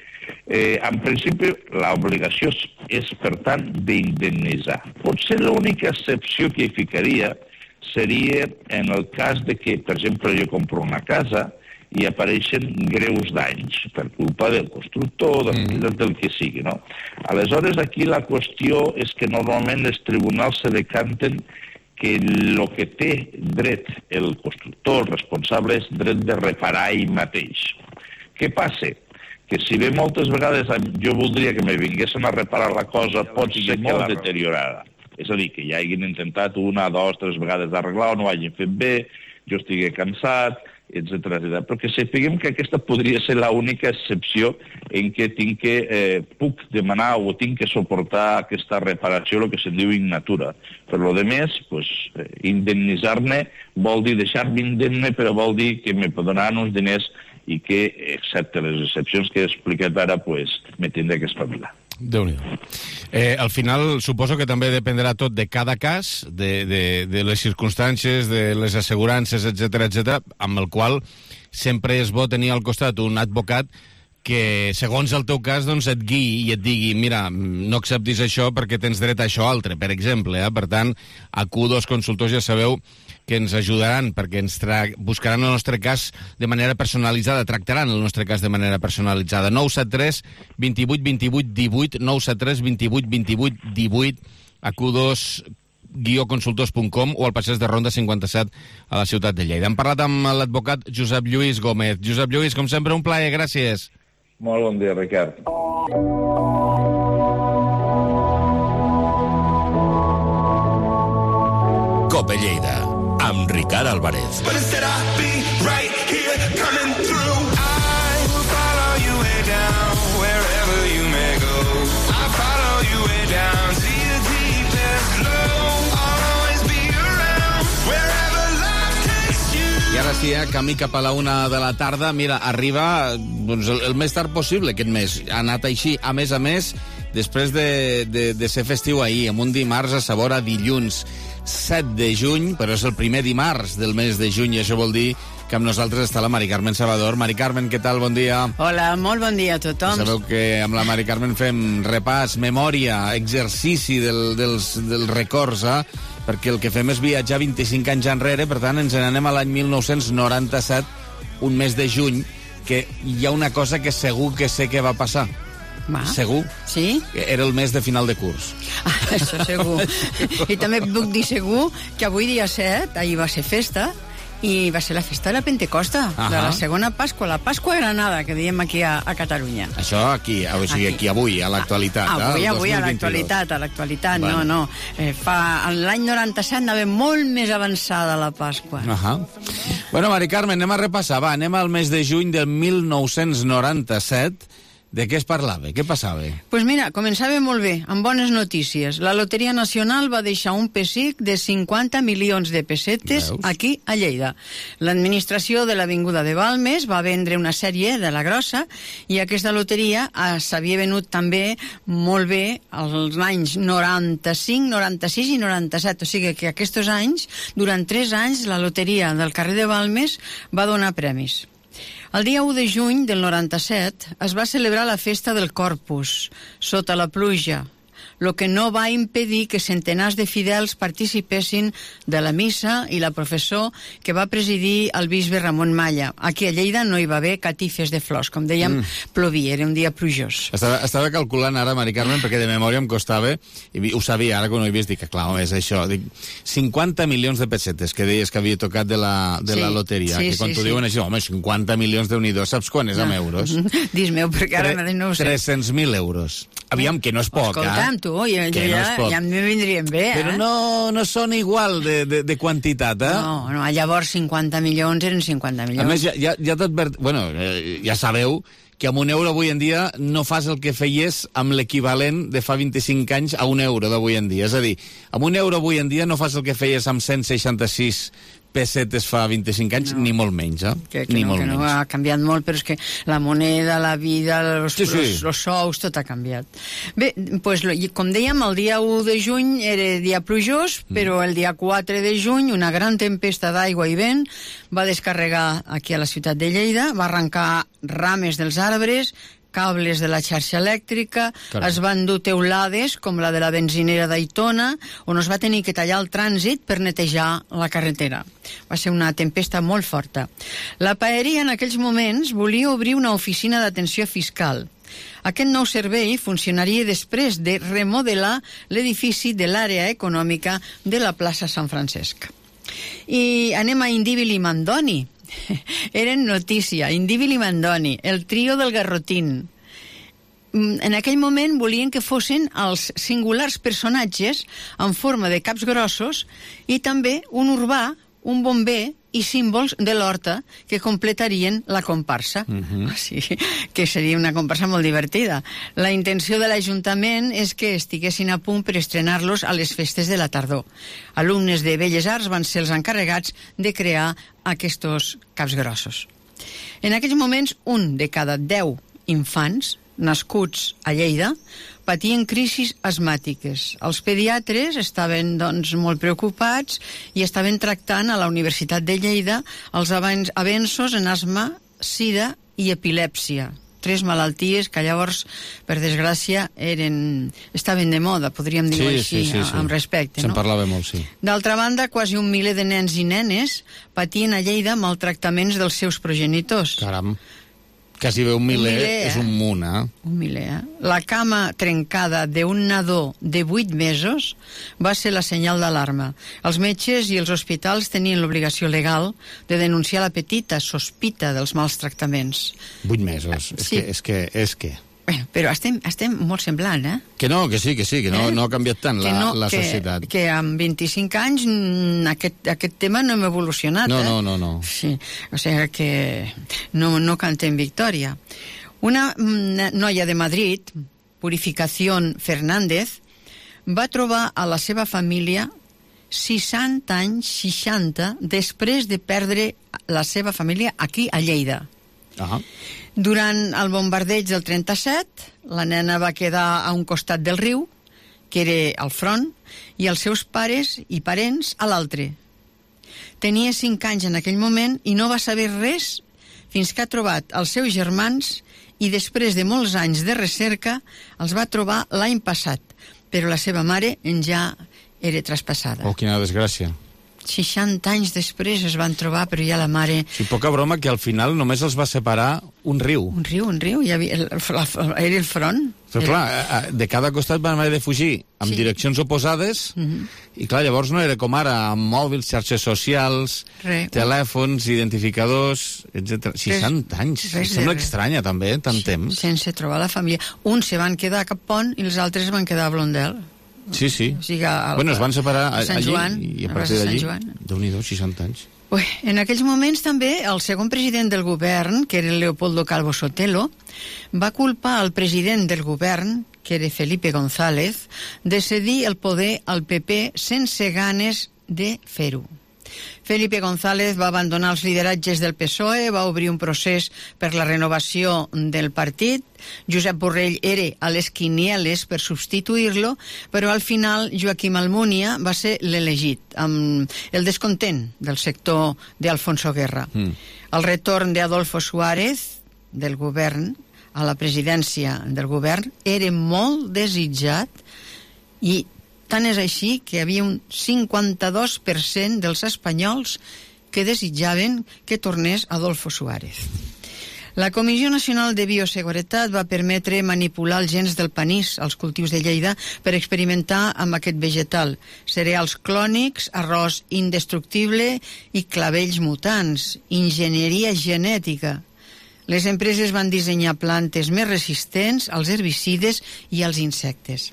Eh, en principi, l'obligació és, per tant, d'indemnitzar. Potser l'única excepció que hi ficaria seria en el cas de que, per exemple, jo compro una casa i apareixen greus danys per culpa del constructor, del, del que sigui, no? Aleshores, aquí la qüestió és que normalment els tribunals se decanten que el que té dret el constructor, el responsable, és dret de reparar ell mateix. Què passa? Que si bé moltes vegades jo voldria que me vinguessin a reparar la cosa, pot ser molt deteriorada. És a dir, que ja hagin intentat una, dos, tres vegades d'arreglar o no ho hagin fet bé, jo estigui cansat, etcètera, etcètera. Però que sapiguem que aquesta podria ser l'única excepció en què tinc que, eh, puc demanar o tinc que suportar aquesta reparació, el que se'n diu in natura. Per lo de més, pues, eh, indemnitzar-me vol dir deixar-me indemne, però vol dir que me donaran uns diners i que, excepte les excepcions que he explicat ara, pues, me tindré que espavilar. Déu-n'hi-do. Eh, al final, suposo que també dependrà tot de cada cas, de, de, de les circumstàncies, de les assegurances, etcètera, etcètera, amb el qual sempre és bo tenir al costat un advocat que, segons el teu cas, doncs et guiï i et digui, mira, no acceptis això perquè tens dret a això altre, per exemple. Eh? Per tant, a Q dos Consultors ja sabeu que ens ajudaran, perquè ens buscaran el nostre cas de manera personalitzada, tractaran el nostre cas de manera personalitzada. nou set tres, vint vuit, vint vuit, divuit, nou set tres, vint vuit, vint vuit, divuit, a Q dos guió consultors punt com o al passeig de Ronda cinquanta-set a la ciutat de Lleida. Hem parlat amb l'advocat Josep Lluís Gómez. Josep Lluís, com sempre, un plaer, gràcies. Molt bon dia, Ricard. Cope Lleida, amb Ricard Álvarez. I ara sí, eh, camí cap a la una de la tarda. Mira, arriba doncs, el, el més tard possible aquest mes. Ha anat així, a més a més, després de, de, de ser festiu ahir, amb un dimarts a sabor a dilluns set de juny, però és el primer dimarts del mes de juny, i això vol dir que amb nosaltres està la Mari Carmen Salvador. Mari Carmen, què tal? Bon dia. Hola, molt bon dia a tothom. Sabeu que amb la Mari Carmen fem repàs, memòria, exercici del, dels, dels records, eh? perquè el que fem és viatjar vint-i-cinc anys enrere, per tant, ens n'anem a l'any mil nou-cents noranta-set, un mes de juny, que hi ha una cosa que segur que sé que va passar. Va. Segur. Sí? Era el mes de final de curs. Ah, això segur. I també puc dir segur que avui dia set, ahir va ser festa, i va ser la festa de la Pentecosta, uh-huh. de la segona Pasqua, la Pasqua de Granada, que diem aquí a, a Catalunya. Això aquí, o sigui, aquí, aquí avui, a l'actualitat. Avui, eh? avui, a l'actualitat, a l'actualitat, bueno. no, no. Eh, fa, l'any noranta-set anava molt més avançada la Pasqua. Uh-huh. Bueno, Mari Carmen, anem a repassar, va, anem al mes de juny del mil nou-cents noranta-set. De què es parlava? Què passava? Doncs pues mira, començava molt bé, amb bones notícies. La Loteria Nacional va deixar un pessic de cinquanta milions de pessetes Veus? Aquí a Lleida. L'administració de l'Avinguda de Balmes va vendre una sèrie de la grossa i aquesta loteria eh, s'havia venut també molt bé als anys noranta-cinc, noranta-sis i noranta-set. O sigui que aquests anys, durant tres anys, la loteria del carrer de Balmes va donar premis. El dia u de juny del noranta-set es va celebrar la festa del Corpus, sota la pluja, el que no va impedir que centenars de fidels participessin de la missa i la professó que va presidir el bisbe Ramon Malla. Aquí a Lleida no hi va haver catifes de flors, com dèiem, mm. plovia, era un dia plujós. Estava, estava calculant ara, Mari Carmen, perquè de memòria em costava, i ho sabia ara quan ho he vist, dic que clar, és això, dic, cinquanta milions de pessetes que deies que havia tocat de la, de sí, la loteria, sí, que quan sí, t'ho sí. diuen així, home, cinquanta milions de unidos, saps quan és no. amb euros? Dis-meu, perquè ara Tre no ho sé. tres-cents mil euros. Aviam, que no és poc, Escolta'm, eh? tu, ja, ja, no ja me vindrien bé, eh? Però no, no són igual de, de, de quantitat, eh? No, no, llavors cinquanta milions eren cinquanta milions. A més, ja, ja, ja t'advert... Bueno, eh, ja sabeu que amb un euro avui en dia no fas el que feies amb l'equivalent de fa vint-i-cinc anys a un euro d'avui en dia. És a dir, amb un euro avui en dia no fas el que feies amb cent seixanta-sis pessetes fa vint-i-cinc anys, no. ni molt menys, eh? Que, que, ni no, molt que menys. no ha canviat molt, però és que la moneda, la vida, els, sí, sí. els, els sous, tot ha canviat. Bé, pues, com dèiem, el dia u de juny era dia plujós, mm. però el dia quatre de juny una gran tempesta d'aigua i vent va descarregar aquí a la ciutat de Lleida, va arrencar rames dels arbres, cables de la xarxa elèctrica, Caram. es van dur teulades, com la de la benzinera d'Aitona, on es va tenir que tallar el trànsit per netejar la carretera. Va ser una tempesta molt forta. La paeria en aquells moments volia obrir una oficina d'atenció fiscal. Aquest nou servei funcionaria després de remodelar l'edifici de l'àrea econòmica de la plaça Sant Francesc. I anem a Indíbil i Mandoni. Eren notícia, Indíbil i Mandoni, el trio del Garrotín. En aquell moment volien que fossin els singulars personatges en forma de caps grossos i també un urbà, un bomber i símbols de l'horta que completarien la comparsa. Uh-huh. O sigui, que seria una comparsa molt divertida. La intenció de l'Ajuntament és que estiguessin a punt per estrenar-los a les festes de la tardor. Alumnes de Belles Arts van ser els encarregats de crear aquests caps grossos. En aquells moments, un de cada deu infants nascuts a Lleida patien crisis asmàtiques. Els pediatres estaven doncs, molt preocupats i estaven tractant a la Universitat de Lleida els avenços en asma, sida i epilèpsia. Tres malalties que llavors, per desgràcia, eren... estaven de moda, podríem dir-ho sí, així, sí, sí, sí. amb respecte. Se'n no? parlava molt, sí. D'altra banda, quasi un miler de nens i nenes patien a Lleida maltractaments dels seus progenitors. Caram. Quasi bé un miler, un miler eh? és un munt, eh? Un miler, eh? La cama trencada d'un nadó de vuit mesos va ser la senyal d'alarma. Els metges i els hospitals tenien l'obligació legal de denunciar la petita sospita dels mals tractaments. Vuit mesos, és sí. que... És que, és que... Bueno, però estem, estem molt semblant, eh? Que no, que sí, que sí, que no, eh? no ha canviat tant la, no, la societat. Que, que amb vint-i-cinc anys aquest, aquest tema no hem evolucionat, no, eh? No, no, no. Sí, o sigui que no, no cantem victòria. Una noia de Madrid, Purificación Fernández, va trobar a la seva família seixanta anys, seixanta, després de perdre la seva família aquí a Lleida. Ah. Durant el bombardeig del trenta-set, la nena va quedar a un costat del riu, que era al front, i els seus pares i parents a l'altre. Tenia cinc anys en aquell moment i no va saber res fins que ha trobat els seus germans i després de molts anys de recerca els va trobar l'any passat, però la seva mare en ja era traspassada. Oh, quina desgràcia. seixanta anys després es van trobar, però ja la mare... Sí, poca broma que al final només els va separar un riu. Un riu, un riu, ja havia, el, el, era el front. Però era... clar, de cada costat van haver de fugir amb sí. direccions oposades, uh-huh. i clar, llavors no era com ara, amb mòbils, xarxes socials, Re. telèfons, identificadors, etcètera. seixanta anys. Res Sembla estranya, també, tant sí, temps. Sense trobar la família. Uns se van quedar a Capont i els altres van quedar a Blondel. Sí, sí. O sigui, al, bueno, es van separar a Sant Joan, allí, i a partir d'allí, Déu-n'hi-do, seixanta anys. Ui, en aquells moments també el segon president del govern, que era Leopoldo Calvo Sotelo, va culpar al president del govern, que era Felipe González, de cedir el poder al P P sense ganes de fer-ho. Felipe González va abandonar els lideratges del P S O E, va obrir un procés per la renovació del partit. Josep Borrell era a les quinieles per substituir-lo, però al final Joaquim Almunia va ser l'elegit, amb el descontent del sector d'Alfonso Guerra. Mm. El retorn d'Adolfo Suárez, del govern, a la presidència del govern, era molt desitjat i tant és així que hi havia un cinquanta-dos per cent dels espanyols que desitjaven que tornés Adolfo Suárez. La Comissió Nacional de Bioseguretat va permetre manipular els gens del panís als cultius de Lleida per experimentar amb aquest vegetal. Cereals clònics, arròs indestructible i clavells mutants, enginyeria genètica. Les empreses van dissenyar plantes més resistents als herbicides i als insectes.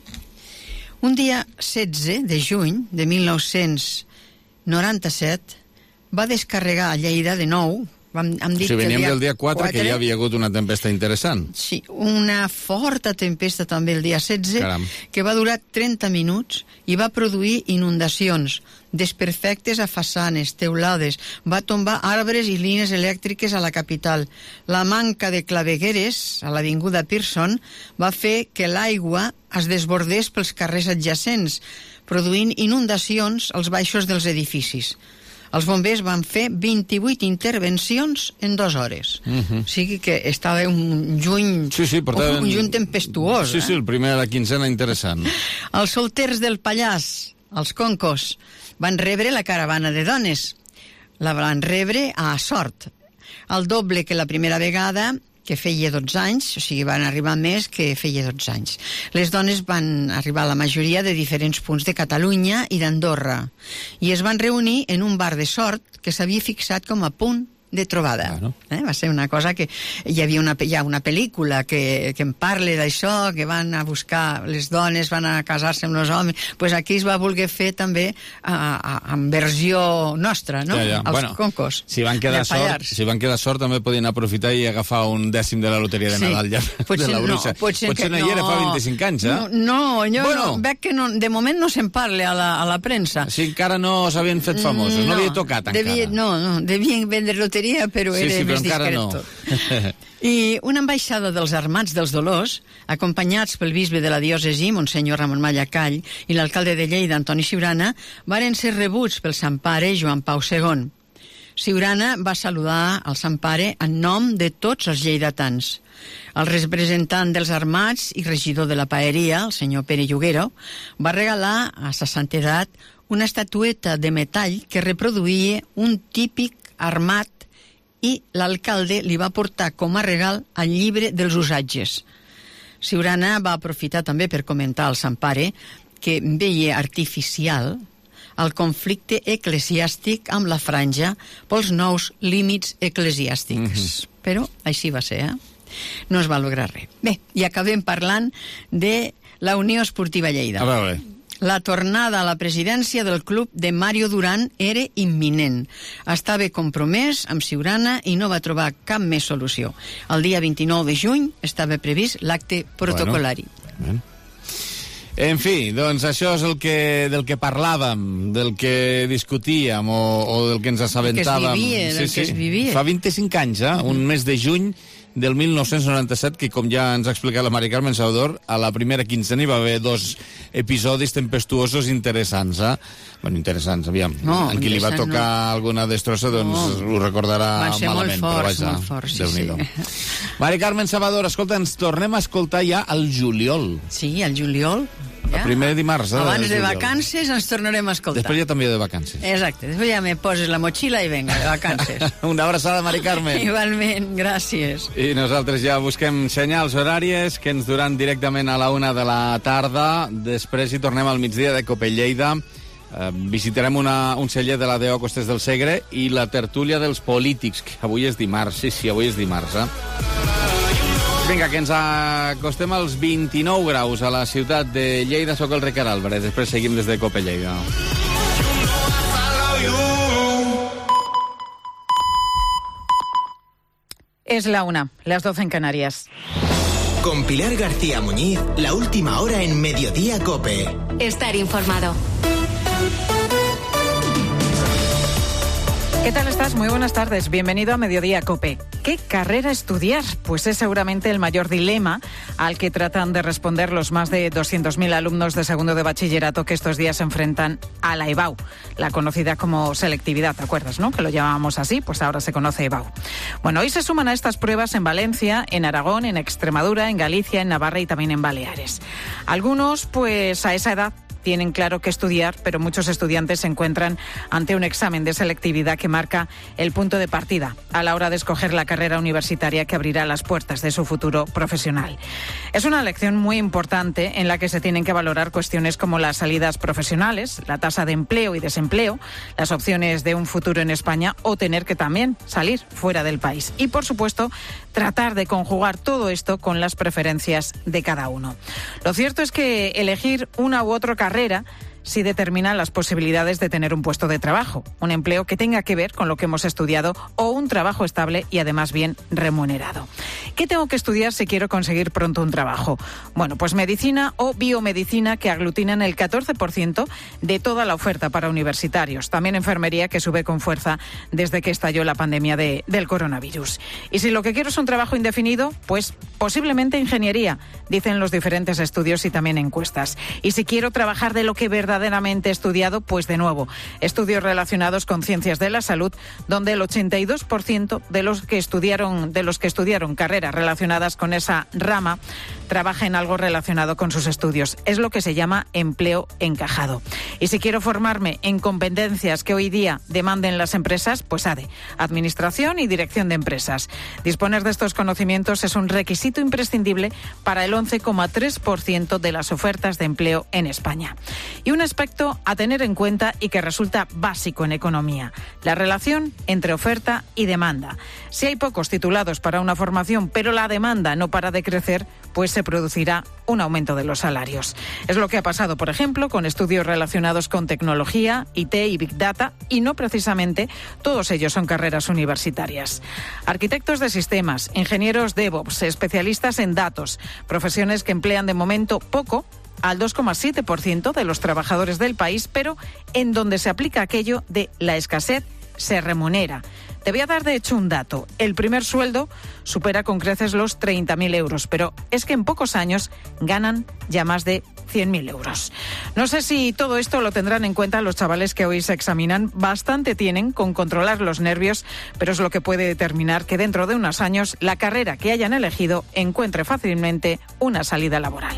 Un dia setze de juny de mil nou-cents noranta-set va descarregar a Lleida de nou. Vam, hem dit sí, veníem que el dia del dia quatre, que ja havia hagut una tempesta interessant. Sí, una forta tempesta també el dia setze, Caram. que va durar trenta minuts i va produir inundacions, desperfectes a façanes, teulades, va tombar arbres i línies elèctriques a la capital. La manca de clavegueres a l'avinguda Pearson va fer que l'aigua es desbordés pels carrers adjacents, produint inundacions als baixos dels edificis. Els bombers van fer vint-i-vuit intervencions en dues hores. Uh-huh. O sigui que estava un juny, sí, sí, portaven... un juny tempestuós. Sí, sí, el primer de la quinzena interessant. Els solters del Pallars, els concos, van rebre la caravana de dones. La van rebre a Sort, el doble que la primera vegada, que feia dotze anys, o sigui, van arribar més que feia dotze anys. Les dones van arribar, la majoria, de diferents punts de Catalunya i d'Andorra, i es van reunir en un bar de Sort que s'havia fixat com a punt de trobada. Claro. Eh? Va ser una cosa que... Hi havia una, hi ha una pel·lícula que, que en parla d'això, que van a buscar les dones, van a casar-se amb els homes. Doncs pues aquí es va voler fer també a, a, en versió nostra, no? Ja, ja. Els bueno, concos. Si van quedar sort, si van quedar sort, també podien aprofitar i agafar un dècim de la loteria de sí. Nadal ja potser de la bruixa. No, potser, potser no hi era fa vint-i-cinc anys, eh? No, no, jo bueno. no, veig que no, de moment no se'n parla a la, a la premsa. Si encara no s'havien fet famosos, no, no havia tocat devia, encara. No, no, devien vendre loteria, però sí, era sí, més però discret no. tot. I una ambaixada dels Armats dels Dolors, acompanyats pel bisbe de la diòcesi, Monsenyor Ramon Mallacall, i l'alcalde de Lleida, Antoni Siurana, varen ser rebuts pel Sant Pare Joan Pau segon. Siurana va saludar el Sant Pare en nom de tots els lleidatans. El representant dels Armats i regidor de la Paeria, el senyor Pere Lloguero, va regalar a sa santedat una estatueta de metall que reproduïa un típic armat i l'alcalde li va portar com a regal el llibre dels usatges. Siurana va aprofitar també per comentar al Sant Pare que veia artificial el conflicte eclesiàstic amb la franja pels nous límits eclesiàstics. Mm-hmm. Però així va ser, eh? No es va lograr res. Bé, i acabem parlant de la Unió Esportiva Lleida. A veure... La tornada a la presidència del club de Mario Durán era imminent. Estava compromès amb Siurana i no va trobar cap més solució. El dia vint-i-nou de juny estava previst l'acte protocolari. Bueno. En fi, doncs això és el que, del que parlàvem, del que discutíem o, o del que ens assabentàvem. Del que es vivia, del sí, que sí. es vivia. Fa vint-i-cinc anys, eh? Un mes de juny del mil nou-cents noranta-set, que com ja ens ha explicat la Mari Carmen Salvador, a la primera quinzena hi va haver dos episodis tempestuosos interessants, eh? Bueno, interessants, aviam. No, en qui li va tocar no. alguna destrossa, doncs no. ho recordarà malament. Van ser però molt forts, vaja, molt forts, sí, sí. Mari Carmen Salvador, escolta, ens tornem a escoltar ja al juliol. Sí, al juliol. El primer dimarts. Eh, Abans de juliol. vacances ens tornarem a escoltar. Després jo també de vacances. Exacte, després ja me poses la motxilla i venga, de vacances. Una abraçada, Mari Carmen. Igualment, gràcies. I nosaltres ja busquem senyals horàries que ens duran directament a la una de la tarda. Després hi tornem al migdia de Cope Lleida. Uh, visitarem una, un celler de la D O Costes del Segre i la tertúlia dels polítics, que avui és dimarts. Sí, sí, avui és dimarts, eh? Vinga, que ens acostem als vint-i-nou graus a la ciutat de Lleida. Soc el Ricard Álvarez. Després seguim des de Cope Lleida. Es la una, las doce en Canarias. Con Pilar García Muñiz, la última hora en Mediodía Cope. Estar informado. ¿Qué tal estás? Muy buenas tardes. Bienvenido a Mediodía Cope. ¿Qué carrera estudiar? Pues es seguramente el mayor dilema al que tratan de responder los más de doscientos mil alumnos de segundo de bachillerato que estos días se enfrentan a la EBAU, la conocida como selectividad, ¿te acuerdas, no? Que lo llamábamos así, pues ahora se conoce EBAU. Bueno, hoy se suman a estas pruebas en Valencia, en Aragón, en Extremadura, en Galicia, en Navarra y también en Baleares. Algunos, pues a esa edad, tienen claro qué estudiar, pero muchos estudiantes se encuentran ante un examen de selectividad que marca el punto de partida a la hora de escoger la carrera universitaria que abrirá las puertas de su futuro profesional. Es una lección muy importante en la que se tienen que valorar cuestiones como las salidas profesionales, la tasa de empleo y desempleo, las opciones de un futuro en España o tener que también salir fuera del país. Y, por supuesto, tratar de conjugar todo esto con las preferencias de cada uno. Lo cierto es que elegir una u otra carrera carrera sí determina las posibilidades de tener un puesto de trabajo, un empleo que tenga que ver con lo que hemos estudiado o un trabajo estable y además bien remunerado. ¿Qué tengo que estudiar si quiero conseguir pronto un trabajo? Bueno, pues medicina o biomedicina, que aglutinan el catorce por ciento de toda la oferta para universitarios. También enfermería, que sube con fuerza desde que estalló la pandemia de, del coronavirus. Y si lo que quiero es un trabajo indefinido, pues posiblemente ingeniería, dicen los diferentes estudios y también encuestas. Y si quiero trabajar de lo que verdaderamente verdaderamente estudiado, pues de nuevo, estudios relacionados con ciencias de la salud, donde el ochenta y dos por ciento de los que estudiaron, de los que estudiaron carreras relacionadas con esa rama trabaja en algo relacionado con sus estudios. Es lo que se llama empleo encajado. Y si quiero formarme en competencias que hoy día demanden las empresas, pues A D E, Administración y Dirección de Empresas. Disponer de estos conocimientos es un requisito imprescindible para el once coma tres por ciento de las ofertas de empleo en España. Y un aspecto a tener en cuenta y que resulta básico en economía: la relación entre oferta y demanda. Si hay pocos titulados para una formación, pero la demanda no para de crecer, pues se producirá un aumento de los salarios. Es lo que ha pasado, por ejemplo, con estudios relacionados con tecnología, I T y Big Data, y no precisamente todos ellos son carreras universitarias. Arquitectos de sistemas, ingenieros DevOps, especialistas en datos, profesiones que emplean de momento poco al dos coma siete por ciento de los trabajadores del país, pero en donde se aplica aquello de la escasez se remunera. Te voy a dar, de hecho, un dato. El primer sueldo supera con creces los treinta mil euros, pero es que en pocos años ganan ya más de cien mil euros. No sé si todo esto lo tendrán en cuenta los chavales que hoy se examinan. Bastante tienen con controlar los nervios, pero es lo que puede determinar que dentro de unos años la carrera que hayan elegido encuentre fácilmente una salida laboral.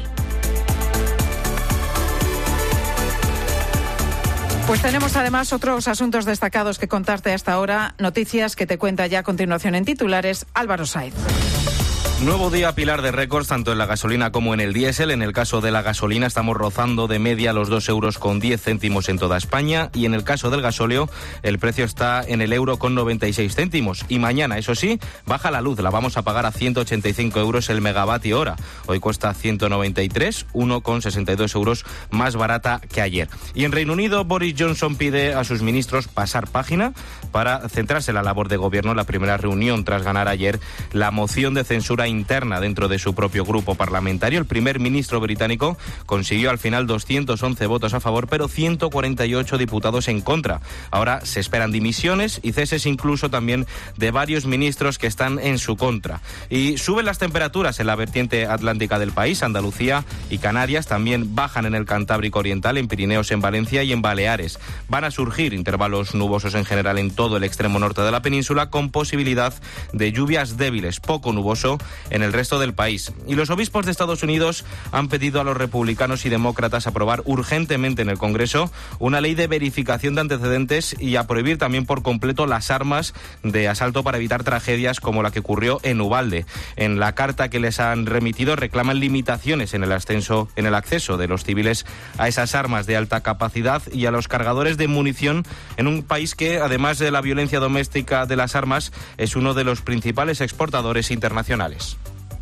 Pues tenemos además otros asuntos destacados que contarte hasta ahora, noticias que te cuenta ya a continuación en titulares Álvaro Saiz. Nuevo día, Pilar, de récords tanto en la gasolina como en el diésel. En el caso de la gasolina estamos rozando de media los dos euros con diez céntimos en toda España, y en el caso del gasóleo el precio está en el euro con noventa y seis céntimos. Y mañana, eso sí, baja la luz, la vamos a pagar a ciento ochenta y cinco euros el megavatio hora. Hoy cuesta ciento noventa y tres, uno con sesenta y dos euros más barata que ayer. Y en Reino Unido, Boris Johnson pide a sus ministros pasar página para centrarse en la labor de gobierno. La primera reunión tras ganar ayer la moción de censura interna dentro de su propio grupo parlamentario. El primer ministro británico consiguió al final doscientos once votos a favor, pero ciento cuarenta y ocho diputados en contra. Ahora se esperan dimisiones y ceses incluso también de varios ministros que están en su contra. Y suben las temperaturas en la vertiente atlántica del país. Andalucía y Canarias también bajan en el Cantábrico Oriental, en Pirineos, en Valencia y en Baleares. Van a surgir intervalos nubosos en general en todo el extremo norte de la península, con posibilidad de lluvias débiles, poco nuboso en el resto del país. Y los obispos de Estados Unidos han pedido a los republicanos y demócratas aprobar urgentemente en el Congreso una ley de verificación de antecedentes y a prohibir también por completo las armas de asalto para evitar tragedias como la que ocurrió en Uvalde. En la carta que les han remitido reclaman limitaciones en el ascenso, en el acceso de los civiles a esas armas de alta capacidad y a los cargadores de munición en un país que, además de la violencia doméstica de las armas, es uno de los principales exportadores internacionales.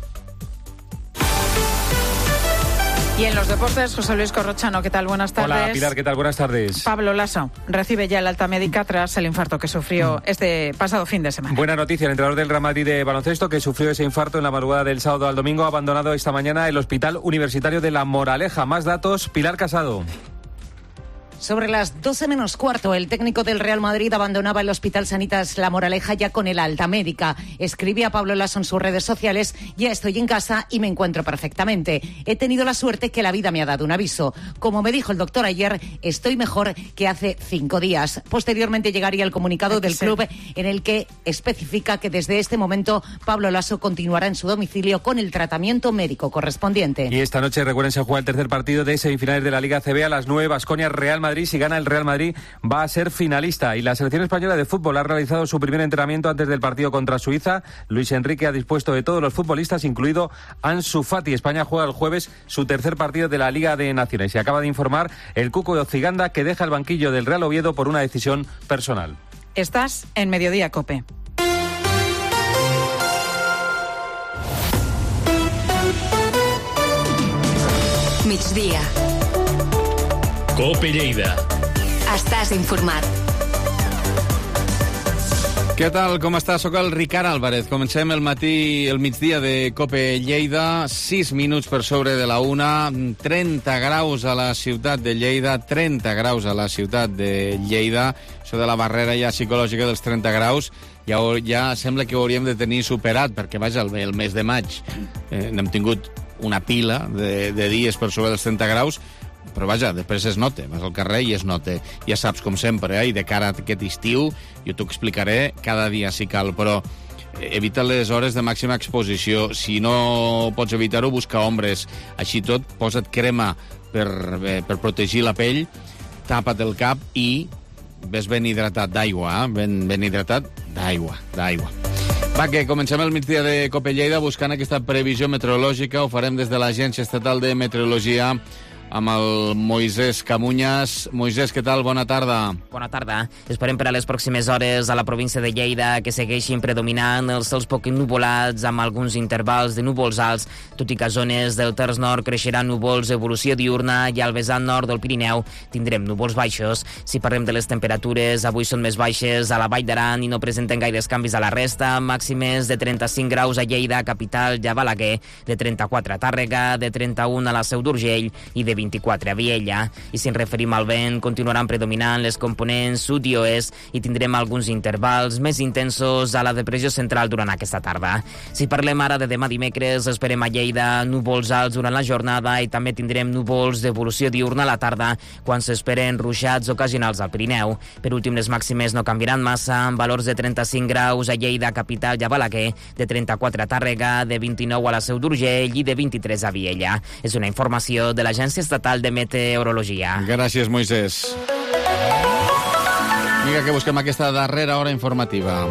Y en los deportes, José Luis Corrochano, ¿qué tal? Buenas tardes. Hola, Pilar, ¿qué tal? Buenas tardes. Pablo Laso recibe ya el alta médica tras el infarto que sufrió este pasado fin de semana. Buena noticia, el entrenador del Real Madrid de baloncesto, que sufrió ese infarto en la madrugada del sábado al domingo, ha abandonado esta mañana el Hospital Universitario de La Moraleja. Más datos, Pilar Casado. Sobre las doce menos cuarto, el técnico del Real Madrid abandonaba el Hospital Sanitas La Moraleja ya con el alta médica. Escribía Pablo Laso en sus redes sociales: ya estoy en casa y me encuentro perfectamente. He tenido la suerte que la vida me ha dado un aviso. Como me dijo el doctor ayer, estoy mejor que hace cinco días. Posteriormente llegaría el comunicado del club en el que especifica que desde este momento Pablo Laso continuará en su domicilio con el tratamiento médico correspondiente. Y esta noche, recuerden, se juega el tercer partido de semifinales de la Liga A C B a las nueve, Baskonia Real Madrid. Si gana el Real Madrid, va a ser finalista. Y la selección española de fútbol ha realizado su primer entrenamiento antes del partido contra Suiza. Luis Enrique ha dispuesto de todos los futbolistas, incluido Ansu Fati. España juega el jueves su tercer partido de la Liga de Naciones. Y acaba de informar el Cuco de Ociganda, que deja el banquillo del Real Oviedo por una decisión personal. Estás en Mediodía COPE. Migdia. COPE Lleida. Estàs informat. Què tal, com està? Soc el Ricard Álvarez. Comencem el matí, el migdia de COPE Lleida, sis minuts per sobre de la una, trenta graus a la ciutat de Lleida, trenta graus a la ciutat de Lleida. Això de la barrera ja psicològica dels trenta graus ja, ja sembla que ho hauríem de tenir superat, perquè, vaja, el, el mes de maig eh, n'hem tingut una pila de, de dies per sobre dels trenta graus, però vaja, després es nota, vas al carrer i es nota. Ja saps, com sempre, eh? I de cara a aquest estiu, jo t'ho explicaré cada dia si cal, però evita les hores de màxima exposició. Si no pots evitar-ho, busca ombres. Així tot, posa't crema per, eh, per protegir la pell, tapa't el cap i ves ben hidratat d'aigua, eh? ben, ben hidratat d'aigua, d'aigua. Va, que comencem el migdia de COPE Lleida buscant aquesta previsió meteorològica. Ho farem des de l'Agència Estatal de Meteorologia amb el Moisés Camuñas. Moisés, què tal? Bona tarda. Bona tarda. Esperem per a les pròximes hores a la província de Lleida que segueixin predominant els cels poc nuvolats amb alguns intervals de núvols alts, tot i que a zones del terç nord creixeran núvols d'evolució diurna i al vessant nord del Pirineu tindrem núvols baixos. Si parlem de les temperatures, avui són més baixes a la Vall d'Aran i no presenten gaires canvis a la resta, màximes de trenta-cinc graus a Lleida, capital, i a Balaguer, de trenta-quatre a Tàrrega, de trenta-un a la Seu d'Urgell i de vint-i-quatre a Viella. I si ens referim al vent, continuaran predominant les components sud i oest i tindrem alguns intervals més intensos a la depressió central durant aquesta tarda. Si parlem ara de demà dimecres, esperem a Lleida núvols alts durant la jornada i també tindrem núvols d'evolució diurna a la tarda, quan s'esperen ruixats ocasionals al Pirineu. Per últim, les màximes no canviaran massa, amb valors de trenta-cinc graus a Lleida, capital, i a Balaguer, de trenta-quatre a Tàrrega, de vint-i-nou a la Seu d'Urgell i de vint-i-tres a Viella. És una informació de l'Agència Estatal de Meteorologia. Gràcies, Moisés. Vinga, que busquem aquesta darrera hora informativa.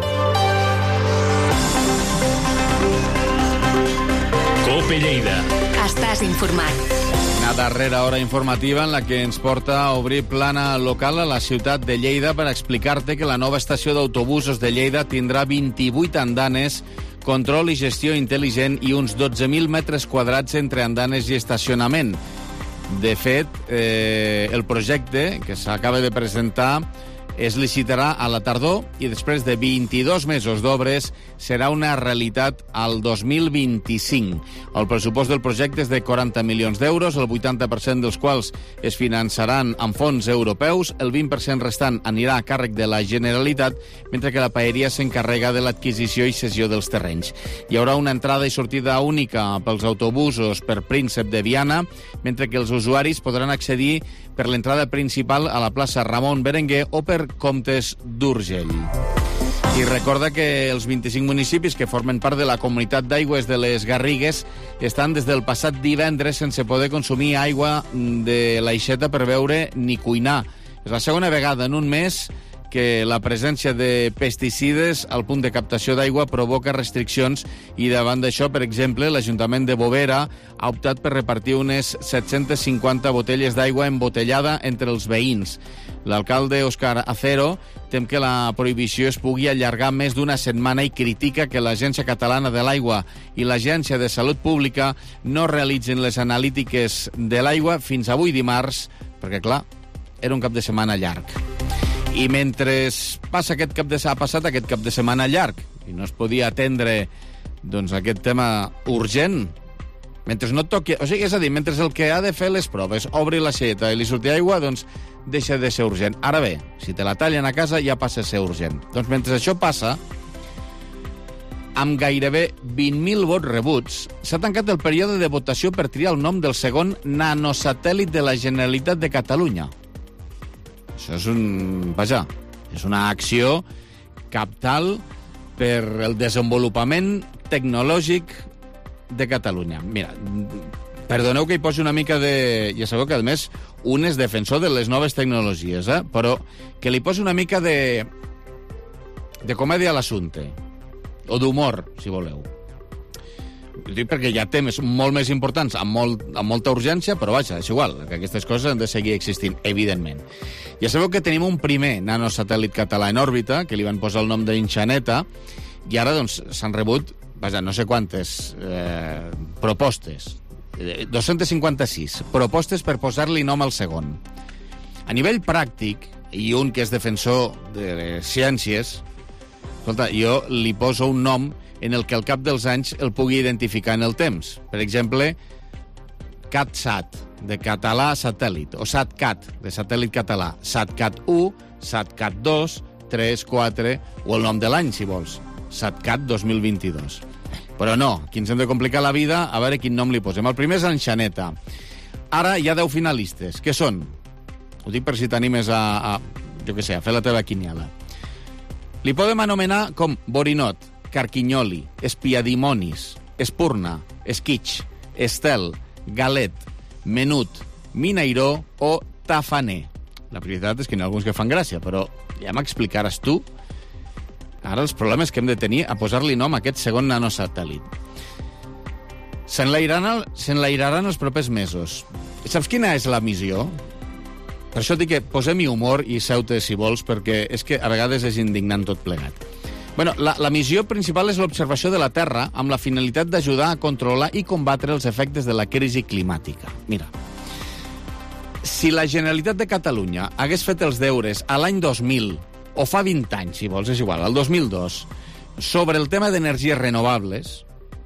COPE Lleida. Estàs informat. Una darrera hora informativa en la que ens porta a obrir plana local a la ciutat de Lleida per explicar-te que la nova estació d'autobusos de Lleida tindrà vint-i-vuit andanes, control i gestió intel·ligent i uns dotze mil metres quadrats entre andanes i estacionament. De fet, eh, el projecte que s'acaba de presentar es licitarà a la tardor i després de vint-i-dos mesos d'obres serà una realitat al dos mil vint-i-cinc. El pressupost del projecte és de quaranta milions d'euros, el vuitanta per cent dels quals es finançaran amb fons europeus, el vint per cent restant anirà a càrrec de la Generalitat, mentre que la paeria s'encarrega de l'adquisició i cessió dels terrenys. Hi haurà una entrada i sortida única pels autobusos per Príncep de Viana, mentre que els usuaris podran accedir per l'entrada principal a la plaça Ramon Berenguer o per Comtes d'Urgell. I recorda que els vint-i-cinc municipis que formen part de la comunitat d'aigües de les Garrigues estan des del passat divendres sense poder consumir aigua de l'aixeta per beure ni cuinar. És la segona vegada en un mes que la presència de pesticides al punt de captació d'aigua provoca restriccions i davant d'això, per exemple, l'Ajuntament de Bovera ha optat per repartir unes set-centes cinquanta botelles d'aigua embotellada entre els veïns. L'alcalde Òscar Acero tem que la prohibició es pugui allargar més d'una setmana i critica que l'Agència Catalana de l'Aigua i l'Agència de Salut Pública no realitzin les analítiques de l'aigua fins avui dimarts, perquè, clar, era un cap de setmana llarg. I mentre passa aquest cap de ha passat aquest cap de setmana llarg i no es podia atendre doncs, aquest tema urgent, mentre no toqui... O sigui, és a dir, mentre el que ha de fer les proves, obri la xeta i li surti aigua, doncs deixa de ser urgent. Ara bé, si te la tallen a casa ja passa a ser urgent. Doncs mentre això passa, amb gairebé vint mil vots rebuts, s'ha tancat el període de votació per triar el nom del segon nanosatèl·lit de la Generalitat de Catalunya. Això és un... Vaja, és una acció cabdal per el desenvolupament tecnològic de Catalunya. Mira, perdoneu que hi posi una mica de... Ja sabeu que, a més, un és defensor de les noves tecnologies, eh? Però que li posi una mica de... de comèdia a l'assumpte. O d'humor, si voleu. Ho dic perquè hi ha temes molt més importants, amb, molt, amb molta urgència, però vaja, és igual, que aquestes coses han de seguir existint, evidentment. Ja sabeu que tenim un primer nanosatèl·lit català en òrbita, que li van posar el nom d'Enxaneta, i ara doncs s'han rebut, vaja, no sé quantes eh, propostes, dos-centes cinquanta-sis propostes per posar-li nom al segon. A nivell pràctic, i un que és defensor de les ciències, escolta, jo li poso un nom en el que al cap dels anys el pugui identificar en el temps. Per exemple, CatSat, de català satèl·lit, o SatCat, de satèl·lit català, SatCat u, SatCat dos, tres, quatre, o el nom de l'any, si vols, SatCat dos mil vint-i-dos. Però no, aquí ens hem de complicar la vida, a veure quin nom li posem. El primer és Enxaneta. Ara hi ha deu finalistes. Què són? Ho dic per si t'animes a, a, jo què sé, a fer la teva quiniela. Li podem anomenar com Borinot, Carquinyoli, Espiadimonis, Espurna, Esquitx, Estel, Galet, Menut, Minairó o Tafaner. La veritat és que n'hi ha alguns que fan gràcia, però ja m'explicaràs tu ara els problemes que hem de tenir a posar-li nom a aquest segon nanosatèl·lit. S'enlairaran els propers mesos. Saps quina és la missió? Per això dic que posem-hi humor i seu-te si vols, perquè és que a vegades és indignant tot plegat. Bueno, la, la missió principal és l'observació de la Terra amb la finalitat d'ajudar a controlar i combatre els efectes de la crisi climàtica. Mira, si la Generalitat de Catalunya hagués fet els deures a l'any dos mil, o fa vint anys, si vols, és igual, al dos mil dos, sobre el tema d'energies renovables,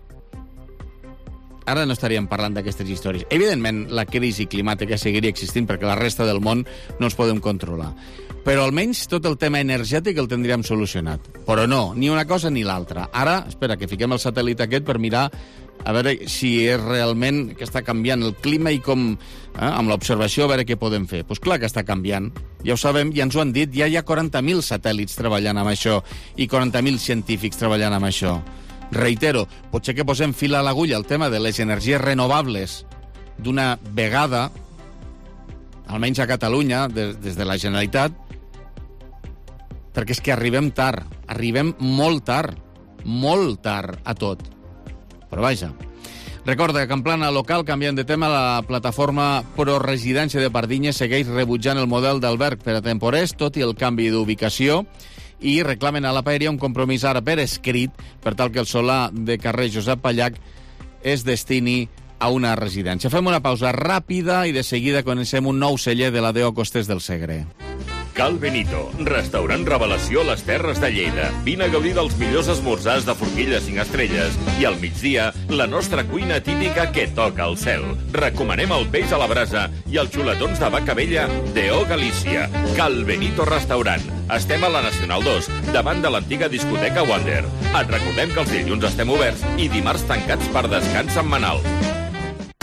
ara no estaríem parlant d'aquestes històries. Evidentment, la crisi climàtica seguiria existint perquè la resta del món no els podem controlar. Però almenys tot el tema energètic el tindríem solucionat. Però no, ni una cosa ni l'altra. Ara, espera, que fiquem el satèl·lit aquest per mirar a veure si és realment que està canviant el clima i com, eh, amb l'observació, a veure què podem fer. Doncs pues clar que està canviant. Ja ho sabem, ja ens ho han dit, ja hi ha quaranta mil satèl·lits treballant amb això i quaranta mil científics treballant amb això. Reitero, potser que posem fil a l'agulla el tema de les energies renovables d'una vegada, almenys a Catalunya, des, des de la Generalitat, perquè és que arribem tard, arribem molt tard, molt tard a tot. Però vaja. Recorda que en plana local, canviant de tema, la plataforma Proresidència de Pardinyes segueix rebutjant el model d'alberg per a temporers, tot i el canvi d'ubicació, i reclamen a la Paeria un compromís ara per escrit per tal que el solar de carrer Josep Pallac es destini a una residència. Fem una pausa ràpida i de seguida coneixem un nou celler de la D O Costés del Segre. Cal Benito, restaurant revelació a les Terres de Lleida. Vine a gaudir dels millors esmorzars de forquilla cinc estrelles i al migdia la nostra cuina típica que toca el cel. Recomanem el peix a la brasa i els xuletons de vaca vella de O Galícia. Cal Benito Restaurant. Estem a la Nacional dos, davant de l'antiga discoteca Wander. Et recordem que els dilluns estem oberts i dimarts tancats per descans setmanal.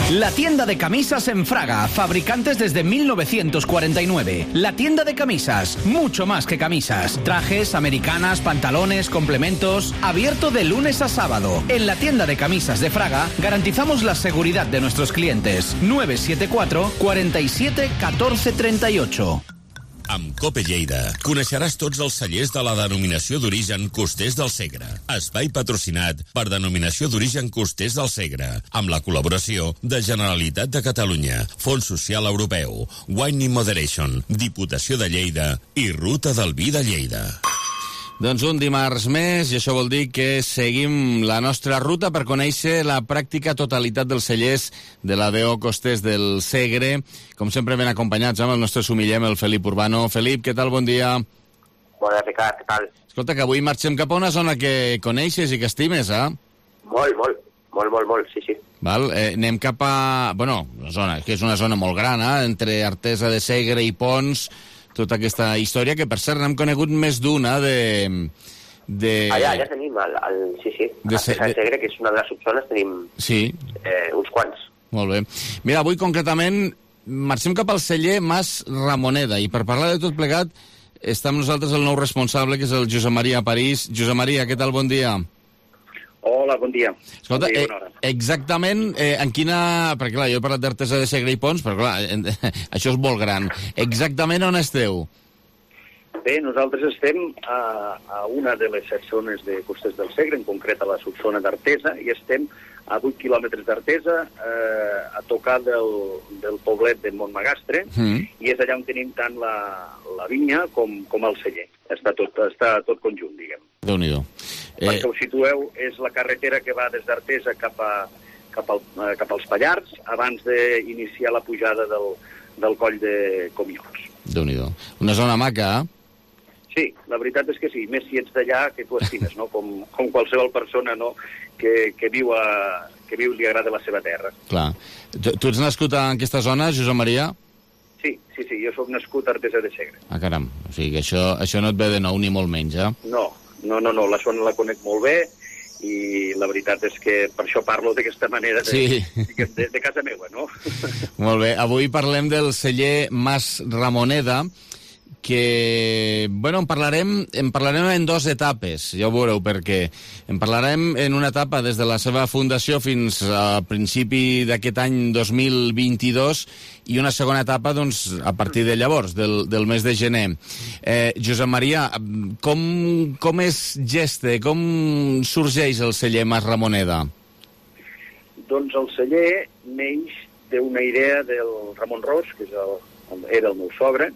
La tienda de camisas en Fraga, fabricantes desde mil novecientos cuarenta y nueve. La tienda de camisas, mucho más que camisas. Trajes, americanas, pantalones, complementos. Abierto de lunes a sábado. En la tienda de camisas de Fraga garantizamos la seguridad de nuestros clientes. nueve siete cuatro, cuarenta y siete, catorce treinta y ocho. Amb Cope Lleida coneixeràs tots els cellers de la denominació d'origen Costers del Segre. Espai patrocinat per Denominació d'Origen Costers del Segre, amb la col·laboració de Generalitat de Catalunya, Fons Social Europeu, Wine in Moderation, Diputació de Lleida i Ruta del Vi de Lleida. Doncs un dimarts més, i això vol dir que seguim la nostra ruta per conèixer la pràctica totalitat dels cellers de la D O Costers del Segre, com sempre ben acompanyats amb el nostre sumillem, el Felip Urbano. Felip, què tal? Bon dia. Bon dia, Ricard, què tal? Escolta, que avui marxem cap a una zona que coneixes i que estimes, eh? Molt, molt, molt, molt, molt, sí, sí. Val, eh, anem cap a... Bueno, una zona, que és una zona molt gran, eh? Entre Artesa de Segre i Pons, tota aquesta història, que per cert n'hem conegut més d'una de... de... Allà, allà tenim, el, el, sí, sí, de Artesa de Segre, que és una de les subzones, tenim sí. eh, uns quants. Molt bé. Mira, avui concretament marxem cap al celler Mas Ramoneda, i per parlar de tot plegat està amb nosaltres el nou responsable, que és el Josep Maria París. Josep Maria, què tal? Bon dia. Hola, bon dia. Escolta, bon dia, eh, exactament eh, en quina... Perquè clar, jo he parlat d'Artesa de Segre i Pons, però clar, eh, això és molt gran. Exactament on esteu? Bé, nosaltres estem a, a una de les set zones de Costers del Segre, en concret a la subzona d'Artesa, i estem a vuit quilòmetres d'Artesa, eh, a tocar del, del poblet de Montmagastre, mm. i és allà on tenim tant la, la vinya com, com el celler. Està tot, està tot conjunt, diguem. Déu-n'hi-do. Eh... Perquè ho situeu, és la carretera que va des d'Artesa cap, a, cap, al, cap als Pallars, abans d'iniciar la pujada del, del coll de Comiols. Déu-n'hi-do. Una zona maca, eh? Sí, la veritat és que sí, més si ets d'allà que tu estimes, no? Com, com qualsevol persona, no? que, que, viu a, que viu li agrada la seva terra. Clar. Tu, tu ets nascut en aquesta zona, Josep Maria? Sí, sí, sí, jo sóc nascut a Artesa de Segre. Ah, caram, o sigui que això, això no et ve de nou ni molt menys, eh? No, no, no, no, la zona la conec molt bé i la veritat és que per això parlo d'aquesta manera de, sí. de, de, de casa meva, no? Molt bé, avui parlem del celler Mas Ramoneda, que, bueno, en parlarem, en parlarem en dues etapes, ja ho veureu perquè en parlarem en una etapa des de la seva fundació fins a principi d'aquest any dos mil vint-i-dos i una segona etapa, doncs, a partir de llavors, del, del mes de gener. Eh, Josep Maria, com, com és geste, com sorgeix el celler Mas Ramoneda? Doncs el celler neix d'una idea del Ramon Ros, que és el, era el meu sogre,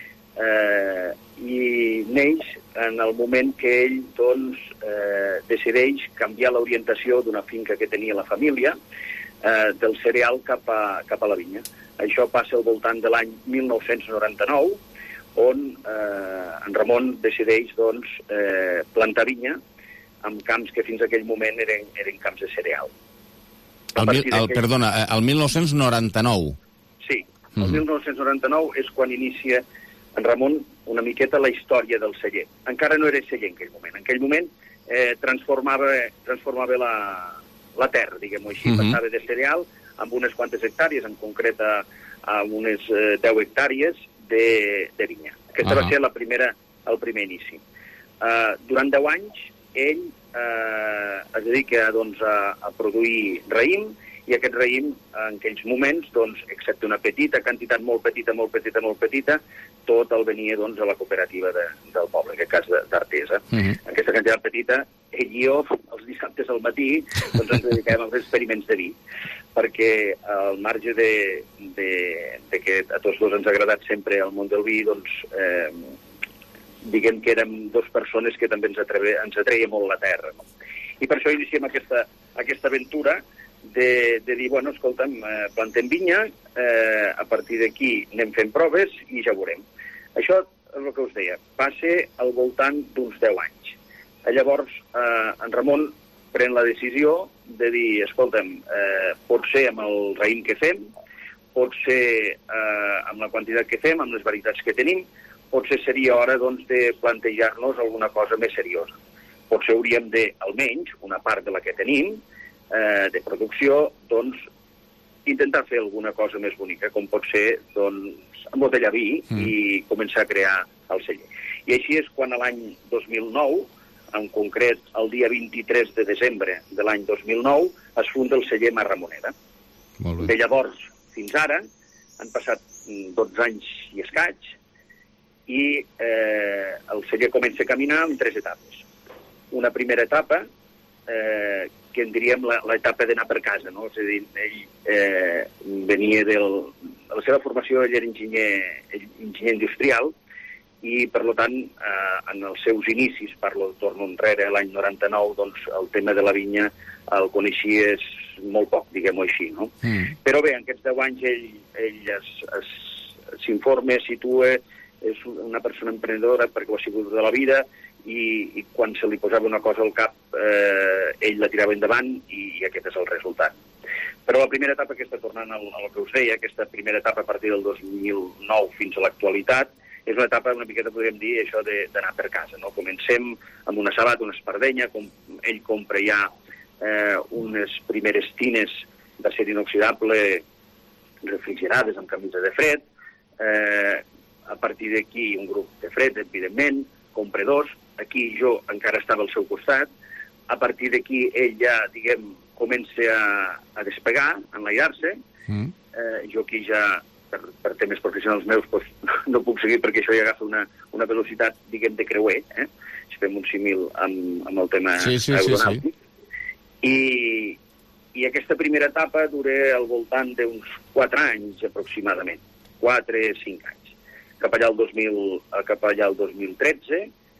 Eh, i neix en el moment que ell doncs, eh, decideix canviar l'orientació d'una finca que tenia la família eh, del cereal cap a, cap a la vinya. Això passa al voltant de l'any mil nou-cents noranta-nou, on eh, en Ramon decideix doncs, eh, plantar vinya en camps que fins a aquell moment eren, eren camps de cereal. El, mil, el, perdona, el mil nou-cents noranta-nou? Sí, el mm-hmm. mil nou-cents noranta-nou és quan inicia en Ramon una miqueta la història del celler. Encara no era celler en aquell moment. En aquell moment eh, transformava, transformava la, la terra, diguem-ho així. Uh-huh. Passava de cereal amb unes quantes hectàrees, en concret a, a unes eh, deu hectàrees de, de vinya. Aquesta uh-huh. va ser la primera, el primer inici. Uh, durant deu anys, ell eh, es dedica doncs, a, a produir raïm, i aquest raïm, en aquells moments, doncs, excepte una petita quantitat, molt petita, molt petita, molt petita, tot el venia doncs, a la cooperativa de, del poble, en aquest cas d'Artesa. Uh-huh. Aquesta quantitat petita, ell i jo, els dissabtes al matí, doncs ens dediquem als experiments de vi, perquè al marge de, de, de que a tots dos ens ha agradat sempre el món del vi, doncs, eh, diguem que érem dues persones que també ens, atreve, ens atreia molt la terra. No? I per això iniciem aquesta, aquesta aventura de, de dir, bueno, escolta'm, eh, plantem vinya, eh, a partir d'aquí anem fent proves i ja veurem. Això és el que us deia, va ser al voltant d'uns deu anys. Llavors, eh, en Ramon pren la decisió de dir, escolta'm, eh, pot ser amb el raïm que fem, pot ser eh, amb la quantitat que fem, amb les varietats que tenim, potser seria hora doncs, de plantejar-nos alguna cosa més seriosa. Potser hauríem de, almenys, una part de la que tenim, eh, de producció, doncs, intentar fer alguna cosa més bonica, com pot ser, doncs, embotellar vi mm. i començar a crear el celler. I així és quan l'any dos mil nou, en concret el dia vint-i-tres de desembre de l'any dos mil nou, es funda el celler Mas Ramoneda. De llavors fins ara han passat dotze anys i escaig i eh, el celler comença a caminar en tres etapes. Una primera etapa, eh, que en diríem l'etapa d'anar per casa, no? És a dir, ell eh, venia del... A la seva formació ell era enginyer, enginyer industrial i, per tant, eh, en els seus inicis, parlo de torno enrere, l'any noranta-nou, doncs el tema de la vinya el coneixies molt poc, diguem-ho així, no? Mm. Però bé, en aquests deu anys ell, ell s'informa, situa, és una persona emprenedora perquè ho ha sigut de la vida i, i quan se li posava una cosa al cap eh, ell la tirava endavant i, i aquest és el resultat. Però la primera etapa que està tornant al, al que us deia, aquesta primera etapa a partir del dos mil nou fins a l'actualitat, és una etapa una miqueta, podríem dir, això d'anar per casa, no? Comencem amb una sabata, una espardenya, com ell compra ja eh, unes primeres tines d'acer inoxidable refrigerades amb camisa de fred, eh, a partir d'aquí un grup de fred, evidentment, compra dos, aquí jo encara estava al seu costat, a partir d'aquí ell ja, diguem, comença a, a despegar, a enlairar-se, mm. eh, jo aquí ja, per, per temes professionals meus, doncs, no puc seguir perquè això ja agafa una, una velocitat, diguem, de creuer, eh? Si fem un símil amb, amb el tema sí, sí, aeronàutic. Sí, sí. I, I aquesta primera etapa dura al voltant d'uns quatre anys, aproximadament, quatre o cinc anys. Cap allà el dos mil, cap allà el dos mil tretze,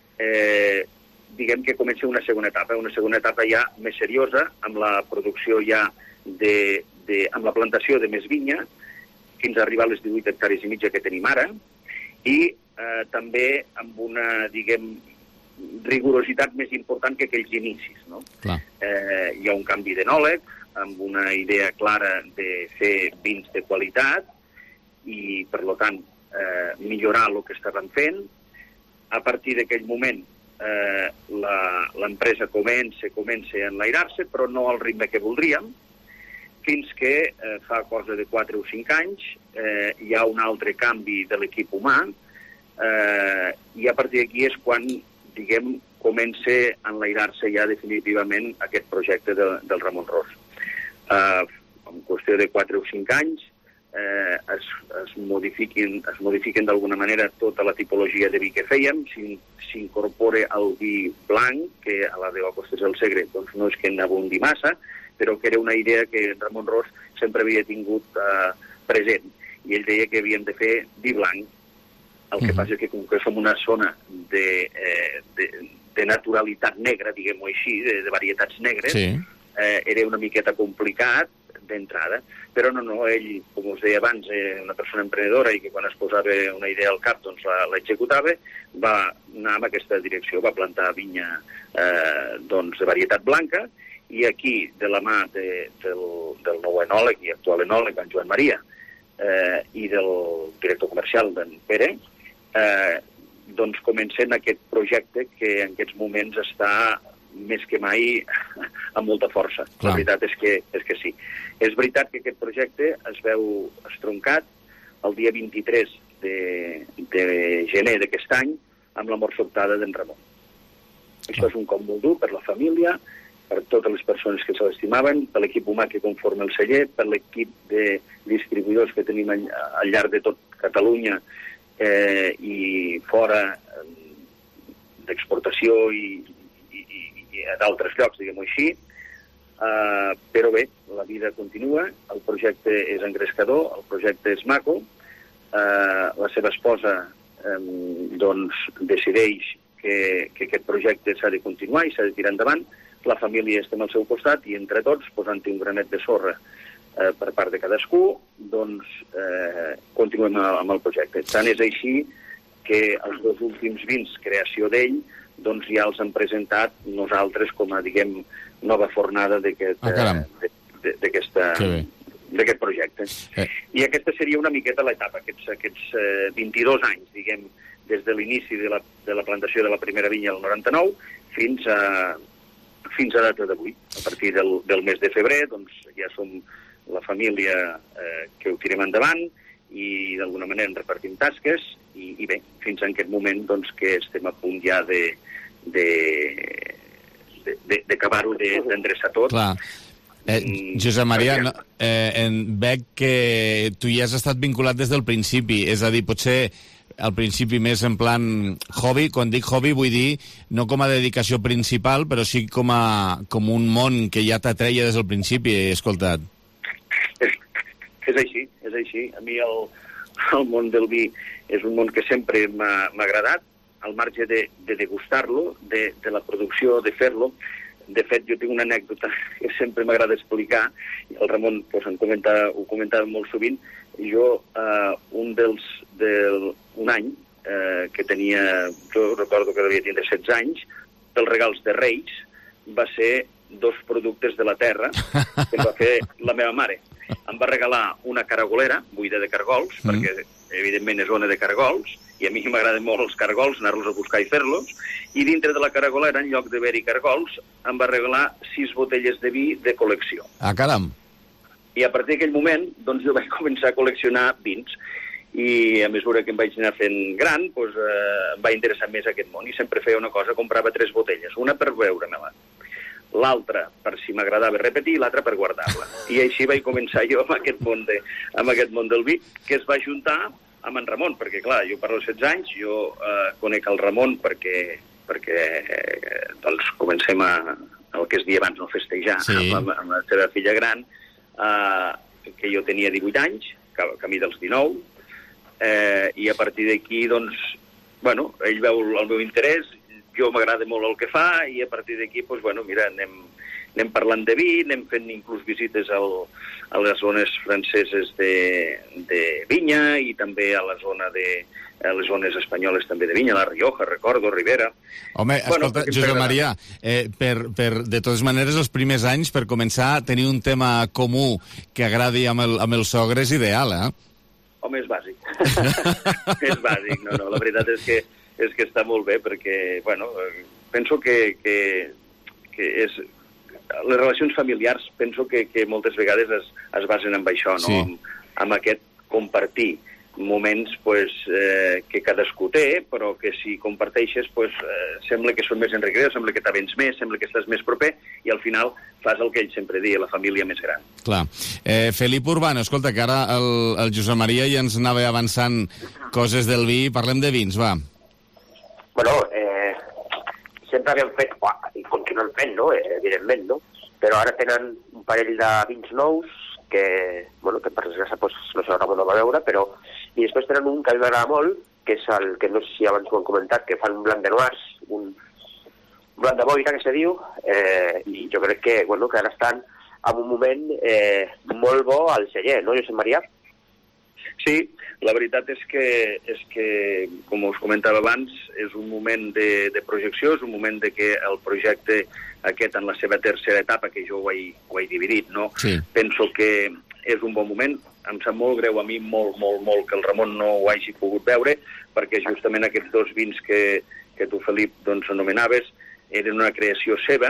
eh, diguem que comença una segona etapa, una segona etapa ja més seriosa, amb la producció ja de, de, amb la plantació de més vinya, fins a arribar a les divuit hectàrees i mitja que tenim ara, i eh, també amb una, diguem, rigorositat més important que aquells inicis, no? Eh, hi ha un canvi d'enòleg, amb una idea clara de fer vins de qualitat, i, per tant, eh, millorar el que estàvem fent. A partir d'aquell moment, eh, l'empresa comença, comença a enlairar-se, però no al ritme que voldríem, fins que eh, fa cosa de quatre o cinc anys eh, hi ha un altre canvi de l'equip humà, eh, i a partir d'aquí és quan, diguem, comença a enlairar-se ja definitivament aquest projecte de, del Ramon Ros. Eh, en qüestió de quatre o cinc anys, Eh, es, es modifiquen, es modifiquen d'alguna manera tota la tipologia de vi que fèiem, s'incorpora el vi blanc, que a la Déu Costes del Segre doncs no és que n'abundi massa, però que era una idea que Ramon Ros sempre havia tingut eh, present, i ell deia que havíem de fer vi blanc. El que uh-huh. passa és que com que som una zona de, eh, de, de naturalitat negra, diguem-ho així, de, de varietats negres, sí. eh, era una miqueta complicat d'entrada, però no, no, ell, com us deia abans, eh, una persona emprenedora i que quan es posava una idea al cap doncs l'executava, va anar en aquesta direcció, va plantar vinya eh, doncs, de varietat blanca, i aquí, de la mà de, del, del nou enòleg i actual enòleg, en Joan Maria, eh, i del director comercial, d'en Pere, eh, doncs comencem aquest projecte que en aquests moments està més que mai amb molta força. Clar. La veritat és que, és que sí. És veritat que aquest projecte es veu estroncat el dia vint-i-tres de, de gener d'aquest any amb la mort sobtada d'en Ramon. Això és un cop molt dur per la família, per totes les persones que se l'estimaven, per l'equip humà que conforma el celler, per l'equip de distribuïdors que tenim al, al llarg de tot Catalunya eh, i fora eh, d'exportació i a d'altres llocs, diguem-ho així, uh, però bé, la vida continua, el projecte és engrescador, el projecte és maco, uh, la seva esposa um, doncs decideix que, que aquest projecte s'ha de continuar i s'ha de tirar endavant, la família estem al seu costat i entre tots, posant-hi un granet de sorra uh, per part de cadascú, doncs uh, continuem amb el projecte. Tant és així que els dos últims vins, creació d'ell, doncs ja els hem presentat nosaltres com a, diguem, nova fornada d'aquest ah, d'aquest projecte. Eh. I aquesta seria una miqueta l'etapa, aquests, aquests eh, vint-i-dos anys, diguem, des de l'inici de, la, de la plantació de la primera vinya al noranta-nou fins a, fins a data d'avui. A partir del, del mes de febrer, doncs ja som la família eh, que ho tirem endavant i d'alguna manera en repartim tasques i, i bé, fins en aquest moment doncs, que estem a punt ja de, de, de, de, d'acabar-ho, de, d'endreçar tot. Clar. Eh, Josep Maria, no, eh, en, veig que tu ja has estat vinculat des del principi, és a dir, potser al principi més en plan hobby. Quan dic hobby vull dir no com a dedicació principal, però sí com, a, com un món que ja t'atreia des del principi, he escoltat. És, és així, és així. A mi el, el món del vi és un món que sempre m'ha, m'ha agradat, al marge de, de degustar-lo, de, de la producció, de fer-lo. De fet, jo tinc una anècdota que sempre m'agrada explicar, i el Ramon pues, en comenta, ho comentava molt sovint. Jo, eh, un dels... Del, un any eh, que tenia... Jo recordo que devia tindre setze anys, dels regals de Reis va ser dos productes de la terra que va fer la meva mare. Em va regalar una caragolera buida de cargols, mm. perquè evidentment és zona de cargols, i a mi m'agraden molt els cargols, anar-los a buscar i fer-los, i dintre de la caragolera, en lloc d'haver-hi cargols, em va regalar sis botelles de vi de col·lecció. Ah, caram! I a partir d'aquell moment, doncs, jo vaig començar a col·leccionar vins, i a mesura que em vaig anar fent gran, doncs, eh, em va interessar més aquest món, i sempre feia una cosa, comprava tres botelles, una per beure-me-la, l'altra per si m'agradava repetir i l'altra per guardar-la. I així vaig començar jo amb aquest món, de, amb aquest món del vi, que es va juntar amb en Ramon, perquè clar, jo parlo de setze anys, jo eh, conec el Ramon perquè, perquè eh, doncs comencem a, el que es dia abans, no festejar, sí. amb, amb la seva filla gran, eh, que jo tenia divuit anys, camí dels dinou, eh, i a partir d'aquí, doncs, bueno, ell veu el meu interès, jo m'agrada molt el que fa, i a partir d'aquí, doncs, bueno, mira, anem, anem parlant de vi, anem fent inclús visites al, a les zones franceses de, de vinya i també a la zona de a les zones espanyoles també de vinya, la Rioja, recordo, Ribera. Home, bueno, escolta, Josep Maria, eh, per, per, de totes maneres, els primers anys, per començar a tenir un tema comú que agradi amb el, amb el sogre és ideal, eh? Home, és bàsic. És bàsic, no, no, la veritat és que, és que està molt bé, perquè, bueno, penso que, que, que és... Les relacions familiars penso que, que moltes vegades es, es basen en això, no? Sí. Amb, amb aquest compartir moments pues, eh, que cadascú té, però que si comparteixes pues, eh, sembla que són més enriquidors, sembla que t'avens més, sembla que estàs més proper, i al final fas el que ell sempre deia, la família més gran. Clar. Eh, Felip Urbano, escolta, que ara el, el Josep Maria ja ens anava avançant coses del vi, parlem de vins, va. Bueno, eh, sempre havíem fet, i continuem fent, no? Eh, evidentment, no? Però ara tenen un parell de vins nous, que, bueno, que per desgràcia pues, no sé, Ramon no va veure, però... I després tenen un que a mi m'agrada molt, que és el que no sé si abans ho han comentat, que fan un blanc de noirs, un blanc de boira, que se diu, eh, i jo crec que, bueno, que ara estan en un moment eh, molt bo al celler, no, Josep Maria? Sí, la veritat és que, és que, com us comentava abans, és un moment de, de projecció, és un moment de que el projecte aquest en la seva tercera etapa, que jo ho he, ho he dividit, no? Sí. Penso que és un bon moment. Em sap molt greu a mi, molt, molt, molt, que el Ramon no ho hagi pogut veure, perquè justament aquests dos vins que, que tu, Felip, doncs, anomenaves, eren una creació seva,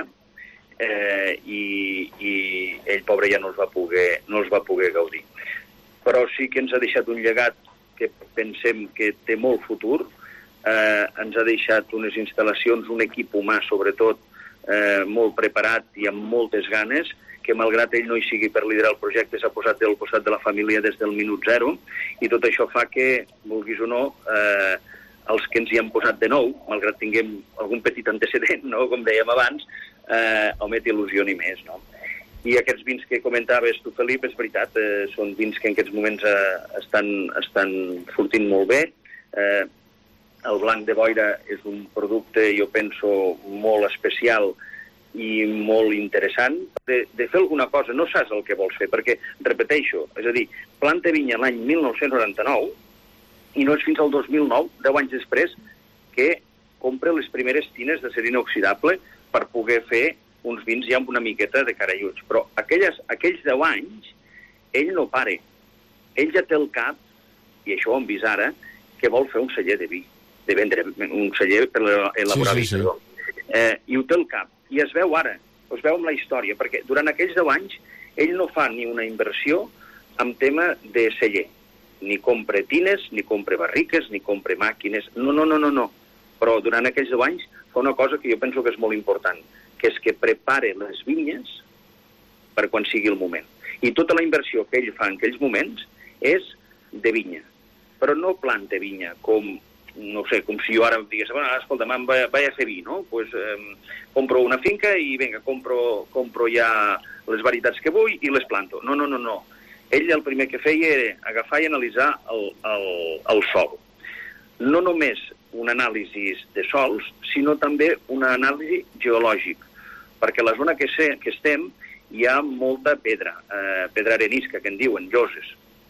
eh, i, i ell, pobre, ja no els va poder, no els va poder gaudir. Però sí que ens ha deixat un llegat que pensem que té molt futur, eh, ens ha deixat unes instal·lacions, un equip humà, sobretot, eh, molt preparat i amb moltes ganes, que malgrat ell no hi sigui per liderar el projecte, s'ha posat del costat de la família des del minut zero, i tot això fa que, vulguis o no, eh, els que ens hi han posat de nou, malgrat tinguem algun petit antecedent, no? Com dèiem abans, eh, home, t'il·lusioni més, no? I aquests vins que comentaves tu, Felip, és veritat, eh, són vins que en aquests moments eh, estan, estan sortint molt bé. Eh, el blanc de boira és un producte, jo penso, molt especial i molt interessant. De, de fer alguna cosa, no saps el que vols fer, perquè, repeteixo, és a dir, planta vinya l'any mil nou-cents noranta-nou i no és fins al dos mil nou, deu anys després, que compra les primeres tines de ser inoxidable per poder fer uns vins ja amb una miqueta de caralluts. Però aquelles, aquells deu anys, ell no pare. Ell ja té el cap, i això ho hem vist ara, que vol fer un celler de vi, de vendre un celler per elaborar vi. Sí, sí, sí. Eh, I ho té el cap. I es veu ara, es veu amb la història, perquè durant aquells deu anys ell no fa ni una inversió en tema de celler. Ni compra tines, ni compra barriques, ni compra màquines. No, no, no, no, no. Però durant aquells deu anys fa una cosa que jo penso que és molt important, que és que prepare les vinyes per quan sigui el moment. I tota la inversió que ell fa en aquells moments és de vinya. Però no planta vinya com, no sé, com si jo ara em digués, bueno, escolta, man, vaig a fer vi, no? Pues, eh, compro una finca i, vinga, compro, compro ja les varietats que vull i les planto. No, no, no, no. Ell el primer que feia era agafar i analitzar el, el, el sòl. No només un anàlisi de sòls, sinó també una anàlisi geològic, perquè a la zona que, sé, que estem hi ha molta pedra, eh, pedra arenisca, que en diuen, lloses.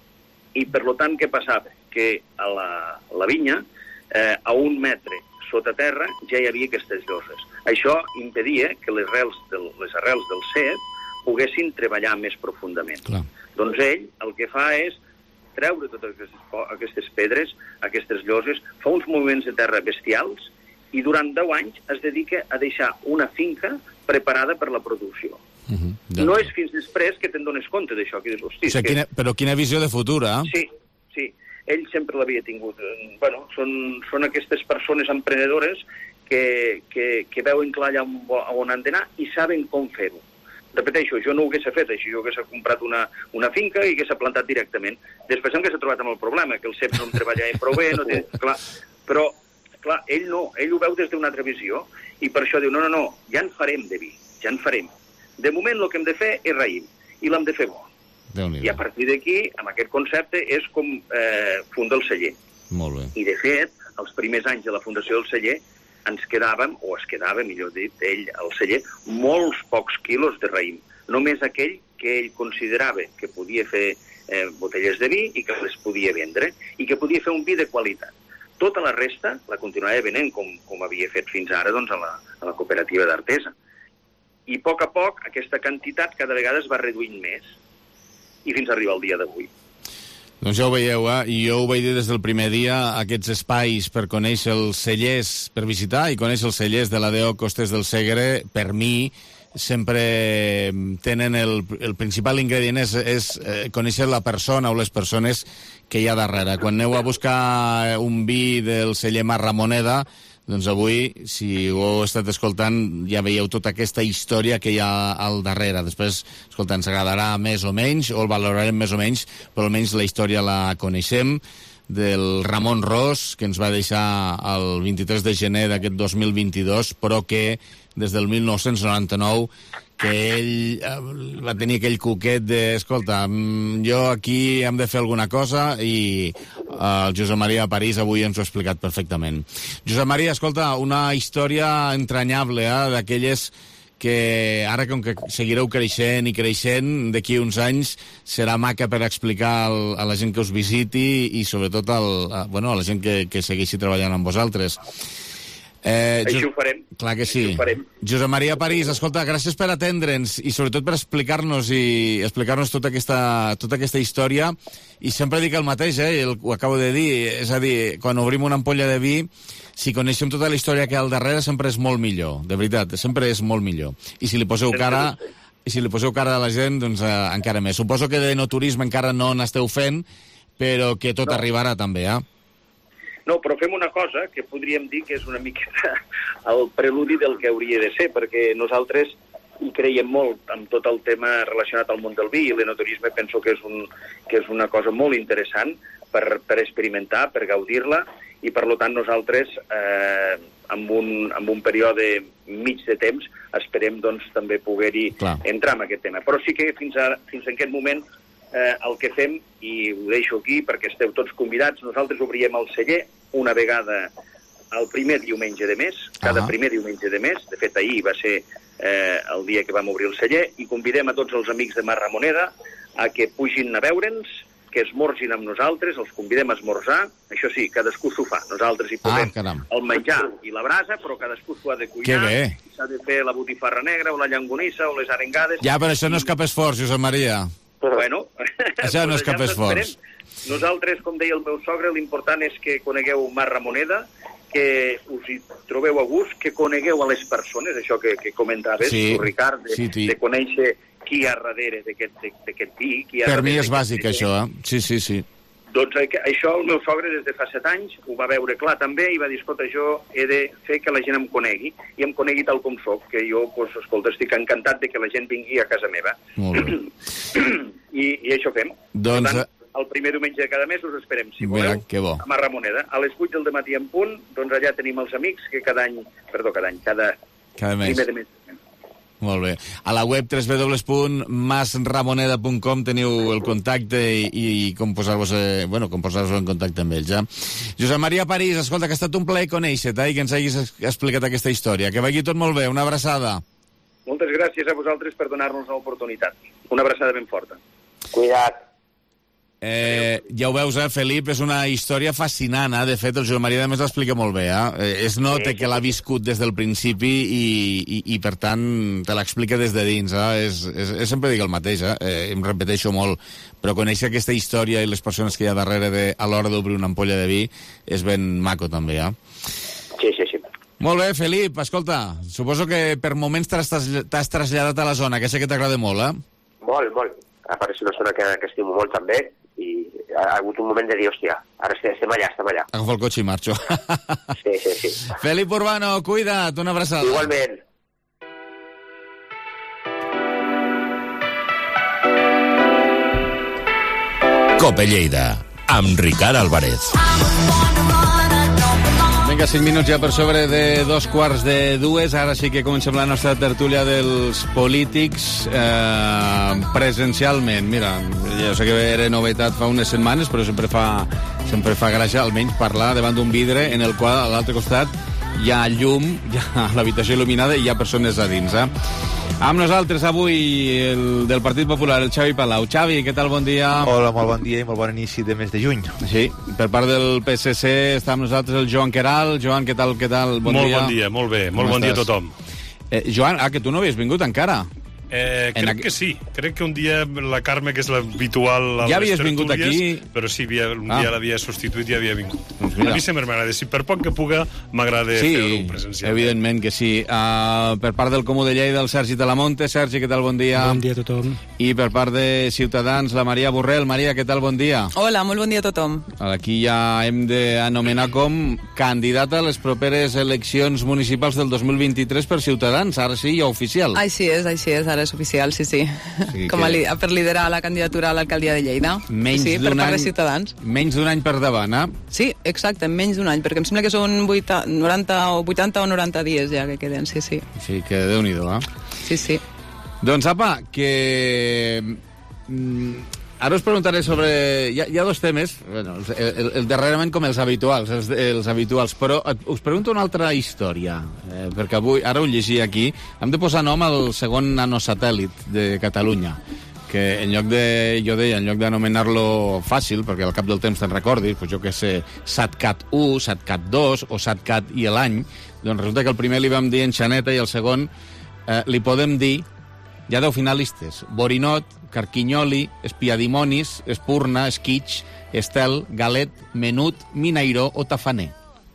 I, per tant, què passava? Que a la, la vinya, eh, a un metre sota terra, ja hi havia aquestes lloses. Això impedia que les arrels del, les arrels del cep poguessin treballar més profundament. Clar. Doncs ell el que fa és treure totes aquestes, aquestes pedres, aquestes lloses, fa uns moviments de terra bestials i durant deu anys es dedica a deixar una finca preparada per la producció. Uh-huh. No és fins després que te'n dones compte d'això, que dius, hosti... O sigui, quina, però quina visió de futur, eh? Sí, sí. Ell sempre l'havia tingut. Bueno, són, són aquestes persones emprenedores que, que, que veuen clar allà on han d'anar i saben com fer-ho. Repeteixo, jo no ho hagués fet així, jo hagués comprat una, una finca i hagués plantat directament. Després em hagués trobat amb el problema, que el cep no em treballava prou bé, no té... clar, però, clar, ell no, ell ho veu des d'una altra visió, i per això diu, no, no, no, ja en farem de vi, ja en farem. De moment el que hem de fer és raïm, i l'hem de fer bo. I a partir d'aquí, amb aquest concepte, és com eh, funda el celler. Molt bé. I, de fet, els primers anys de la fundació del celler ens quedàvem, o es quedava, millor dit, ell, el celler, molts pocs quilos de raïm. Només aquell que ell considerava que podia fer eh, botelles de vi i que les podia vendre, i que podia fer un vi de qualitat. Tota la resta la continuava venent, com, com havia fet fins ara doncs, a, la, a la cooperativa d'Artesa. I a poc a poc aquesta quantitat cada vegada es va reduint més, i fins a arribar al dia d'avui. Doncs ja ho veieu, eh? I jo ho vaig dir des del primer dia, aquests espais per conèixer els cellers, per visitar i conèixer els cellers de la D O Costes del Segre, per mi sempre tenen el, el principal ingredient és, és eh, conèixer la persona o les persones que hi ha darrere. Quan aneu a buscar un vi del celler Mar Ramoneda, doncs avui, si ho heu estat escoltant, ja veieu tota aquesta història que hi ha al darrere. Després, escolta, ens agradarà més o menys, o el valorarem més o menys, però almenys la història la coneixem, del Ramon Ros, que ens va deixar el vint-i-tres de gener d'aquest dos mil vint-i-dos, però que des del mil nou-cents noranta-nou que ell eh, va tenir aquell cuquet de, escolta, jo aquí hem de fer alguna cosa, i eh, el Josep Maria París avui ens ho ha explicat perfectament. Josep Maria, escolta, una història entranyable, eh, d'aquelles que ara, com que seguireu creixent i creixent, d'aquí uns anys serà maca per explicar al, a la gent que us visiti i sobretot al, a, bueno, a la gent que, que segueixi treballant amb vosaltres. Eh, Així ho farem. Clar que sí. Josep Maria París, escolta, gràcies per atendre'ns i sobretot per explicar-nos i explicar-nos tota aquesta, tota aquesta història. I sempre dic el mateix, eh? El, ho acabo de dir, és a dir, quan obrim una ampolla de vi, si coneixem tota la història que hi ha al darrere sempre és molt millor, de veritat, sempre és molt millor. I si li poseu cara... I si li poseu cara a la gent, doncs eh, encara més. Suposo que de no turisme encara no n'esteu fent, però que tot no. arribarà també, eh? No, però fem una cosa que podríem dir que és una miqueta el preludi del que hauria de ser, perquè nosaltres hi creiem molt amb tot el tema relacionat al món del vi, i l'enoturisme penso que és, un, que és una cosa molt interessant per, per experimentar, per gaudir-la, i per tant nosaltres eh, amb, un, amb un període mig de temps esperem doncs, també poder-hi entrar en aquest tema. Però sí que fins a, fins a aquest moment eh, el que fem, i ho deixo aquí perquè esteu tots convidats, nosaltres obríem el celler una vegada el primer diumenge de mes, cada uh -huh. primer diumenge de mes, de fet ahir va ser eh, el dia que vam obrir el celler, i convidem a tots els amics de Mar Ramoneda a que pugin a veure'ns, que esmorzin amb nosaltres, els convidem a esmorzar, això sí, cadascú s'ho fa, nosaltres hi posem ah, el menjar i la brasa, però cadascú s'ho ha de cuinar, s'ha de fer la botifarra negra o la llangonissa o les arengades. Ja, però això no és cap esforç, Josep Maria. Bueno, això no és cap esforç. Nosaltres, com deia el meu sogre, l'important és que conegueu Mar Ramoneda, que us hi trobeu a gust, que conegueu a les persones, això que, que comentaves, sí, tu, Ricard, de, sí, sí. de conèixer qui hi ha darrere d'aquest vi. Qui hi ha per mi és d'aquest bàsic, vi. això, eh? Sí, sí, sí. Doncs això el meu sogre des de fa set anys ho va veure clar també i va dir, escolta, jo he de fer que la gent em conegui i em conegui tal com soc, que jo, doncs, escolta, estic encantat de que la gent vingui a casa meva. Molt bé. I, I això fem. Doncs... Per tant, el primer diumenge de cada mes us esperem, si voleu, Mira, que bo. a Mar Ramoneda. A les vuit del dematí en punt, doncs allà tenim els amics que cada any, perdó, cada any, cada, cada mes. primer de mes. Molt bé. A la web w w w punt mas ramoneda punt com teniu el contacte i, i com posar-vos eh, bueno, com posar-vos en contacte amb ells. Eh? Josep Maria París, escolta, que ha estat un plaer conèixer-te eh, i que ens hagis explicat aquesta història. Que vagi tot molt bé. Una abraçada. Moltes gràcies a vosaltres per donar-nos l'oportunitat. Una abraçada ben forta. Cuida't. Eh, ja ho veus, eh, Felip, és una història fascinant, eh? De fet, el Joan Maria a més l'explica molt bé, eh? Es nota que l'ha viscut des del principi i, i, i per tant, te l'explica des de dins, eh? És, és, és sempre dic el mateix, eh? eh? Em repeteixo molt, però conèixer aquesta història i les persones que hi ha darrere de, a l'hora d'obrir una ampolla de vi és ben maco, també, eh? Sí, sí, sí. Molt bé, Felip, escolta, suposo que per moments t'has traslladat a la zona, que sé que t'agrada molt, eh? Molt, molt. A part, és una zona que, que estimo molt, també, i ha hagut un moment de dir, hòstia, ara estem allà, estem allà. Agafo el cotxe i marxo. Sí, sí, sí. Felip Urbano, cuida't, una abraçada. Igualment. Cope Lleida, amb Ricard Álvarez. Vinga, cinc minuts ja per sobre de dos quarts de dues. Ara sí que comencem la nostra tertúlia dels polítics eh, presencialment. Mira, jo sé que era novetat fa unes setmanes, però sempre fa, sempre fa gràcia almenys parlar davant d'un vidre en el qual a l'altre costat hi ha llum, hi ha l'habitació il·luminada i hi ha persones a dins. Eh? Amb nosaltres avui el del Partit Popular, el Xavi Palau. Xavi, què tal? Bon dia. Hola, molt bon dia i molt bon inici de mes de juny. Sí, per part del P S C està amb nosaltres el Joan Queralt. Joan, què tal? Què tal? Bon molt dia. bon dia, molt bé. Molt bon dia a tothom. Eh, Joan, ah, que tu no havies vingut encara. Eh, crec aqu... que sí. Crec que un dia la Carme, que és l'habitual a ja les havies vingut aquí? Però sí, havia, un ah. dia l'havia substituït i havia vingut. Doncs a mi sempre m'agrada. Si per poc que puga, m'agrada sí, fer-ho presencial. Evidentment que sí. Uh, per part del Comú de Lleida, el Sergi Talamonte. Sergi, què tal? Bon dia. Bon dia a tothom. I per part de Ciutadans, la Maria Borrell. Maria, què tal? Bon dia. Hola, molt bon dia a tothom. Aquí ja hem d'anomenar com candidata a les properes eleccions municipals del dos mil vint-i-tres per Ciutadans. Ara sí, ja oficial. Així és, així és. Ara és oficial, sí, sí. Sí, com que... a, per liderar la candidatura a l'alcaldia de Lleida. Menys sí, per part any, de Ciutadans. Menys d'un any per davant, eh? Sí, exacte, menys d'un any, perquè em sembla que són vuitanta, noranta o vuitanta o noranta dies ja que queden, sí, sí. Sí, que Déu-n'hi-do, eh? Sí, sí. Doncs, apa, que... Ara us preguntaré sobre... Hi ha, hi ha dos temes, bueno, el, el, el darrerament com els habituals, els, els habituals, però us pregunto una altra història, eh, perquè avui, ara ho llegia aquí, hem de posar nom al segon nanosatèl·lit de Catalunya, que en lloc de, jo deia, en lloc d'anomenar-lo fàcil, perquè al cap del temps te'n recordis, doncs jo què sé, SatCat u, SatCat dos o SatCat i l'any, doncs resulta que el primer li vam dir Enxaneta i el segon eh, li podem dir, hi ha deu finalistes, Borinot, Carquinyoli, Espiadimonis, Espurna, Esquitx, Estel, Galet, Menut, Minairó o Tafaner.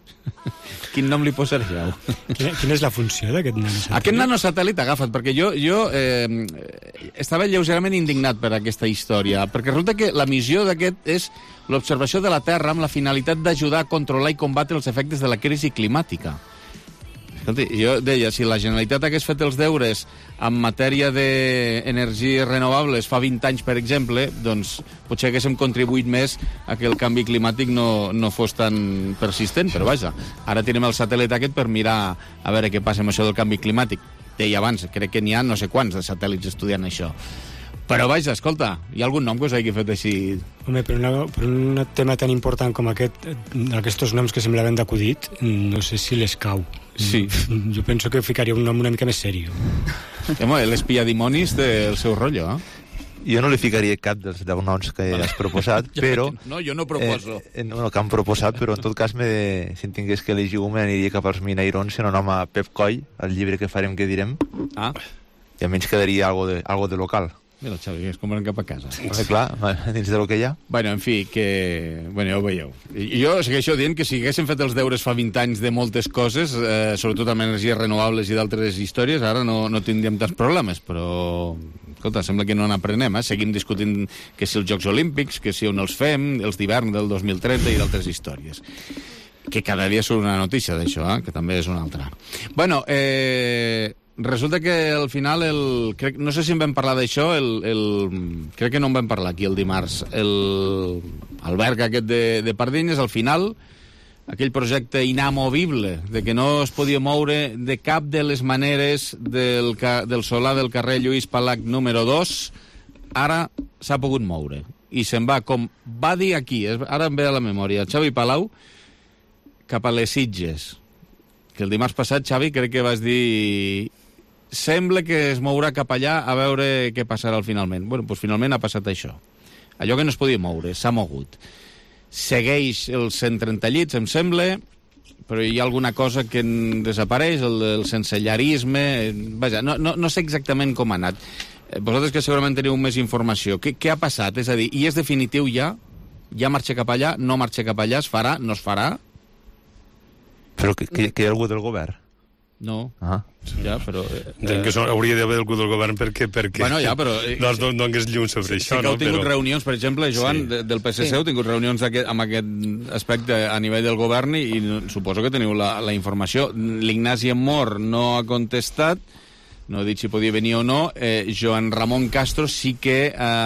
Quin nom li posaríeu? Quina, quina és la funció d'aquest nanosatèl·lit? Aquest nanosatèl·lit agafa't, perquè jo, jo eh, estava lleugerament indignat per aquesta història, perquè resulta que la missió d'aquest és l'observació de la Terra amb la finalitat d'ajudar a controlar i combatre els efectes de la crisi climàtica. Escolti, jo deia, si la Generalitat hagués fet els deures en matèria d'energies renovables fa vint anys, per exemple, doncs potser haguéssim contribuït més a que el canvi climàtic no, no fos tan persistent, però vaja, ara tenim el satèl·lit aquest per mirar a veure què passa amb això del canvi climàtic. Deia abans, crec que n'hi ha no sé quants de satèl·lits estudiant això. Però vaja, escolta, hi ha algun nom que us hagi fet així? Home, per, una, per un tema tan important com aquest, aquests noms que semblaven d'acudit, no sé si les cau. Sí. Jo penso que ficaria un nom una mica més seriós. Home, l'espiadimonis té el seu rotllo, eh? Jo no li ficaria cap dels deu noms que has proposat, però... No, jo no proposo. Eh, no, no, que han proposat, però en tot cas, me, si en tingués que elegir un, aniria cap als Minairons en nom a Pep Coll, el llibre que farem que direm. Ah. I almenys quedaria algo de, algo de local. Mira, el Xavi, es compren cap a casa. Home, clar, dins de lo que hi ha. Bueno, en fi, que... Bueno, ja ho veieu. I jo segueixo dient que si haguéssim fet els deures fa vint anys de moltes coses, eh, sobretot amb energies renovables i d'altres històries, ara no, no tindríem tants problemes, però... escolta, sembla que no n'aprenem, eh? Seguim discutint que si els Jocs Olímpics, que si on els fem, els d'hivern del dos mil trenta i d'altres històries. Que cada dia surt una notícia d'això, eh? Que també és una altra. Bueno, eh... resulta que al final, el, crec, no sé si en vam parlar d'això, el, el, crec que no en vam parlar aquí el dimarts, el alberg aquest de, de Pardinyes, al final, aquell projecte inamovible de que no es podia moure de cap de les maneres del, del solar del carrer Lluís Palac número dos, ara s'ha pogut moure. I se'n va, com va dir aquí, ara em ve a la memòria, Xavi Palau, cap a les Sitges. Que el dimarts passat, Xavi, crec que vas dir... Sembla que es mourà cap allà a veure què passarà finalment. Bueno, doncs finalment ha passat això. Allò que no es podia moure, s'ha mogut. Segueix els cent trenta llits, em sembla, però hi ha alguna cosa que desapareix, el, el sensellarisme... Vaja, no, no, no sé exactament com ha anat. Vosaltres que segurament teniu més informació, què, què ha passat? És a dir, i és definitiu ja? Ja marxa cap allà? No marxa cap allà? Es farà? No es farà? Però que, que, que hi ha algú del govern? No. Ah. Ja, però... Eh, Entenc que són, hauria d'haver algú del govern perquè... perquè bueno, ja, però... Eh, no, no, no hagués llum sobre sí, això, sí que heu no? tingut Però... reunions, per exemple, Joan, sí. del P S C, sí. Heu tingut reunions amb aquest aspecte a nivell del govern i, i suposo que teniu la, la informació. L'Ignasi Amor no ha contestat, no ha dit si podia venir o no. Eh, Joan Ramon Castro sí que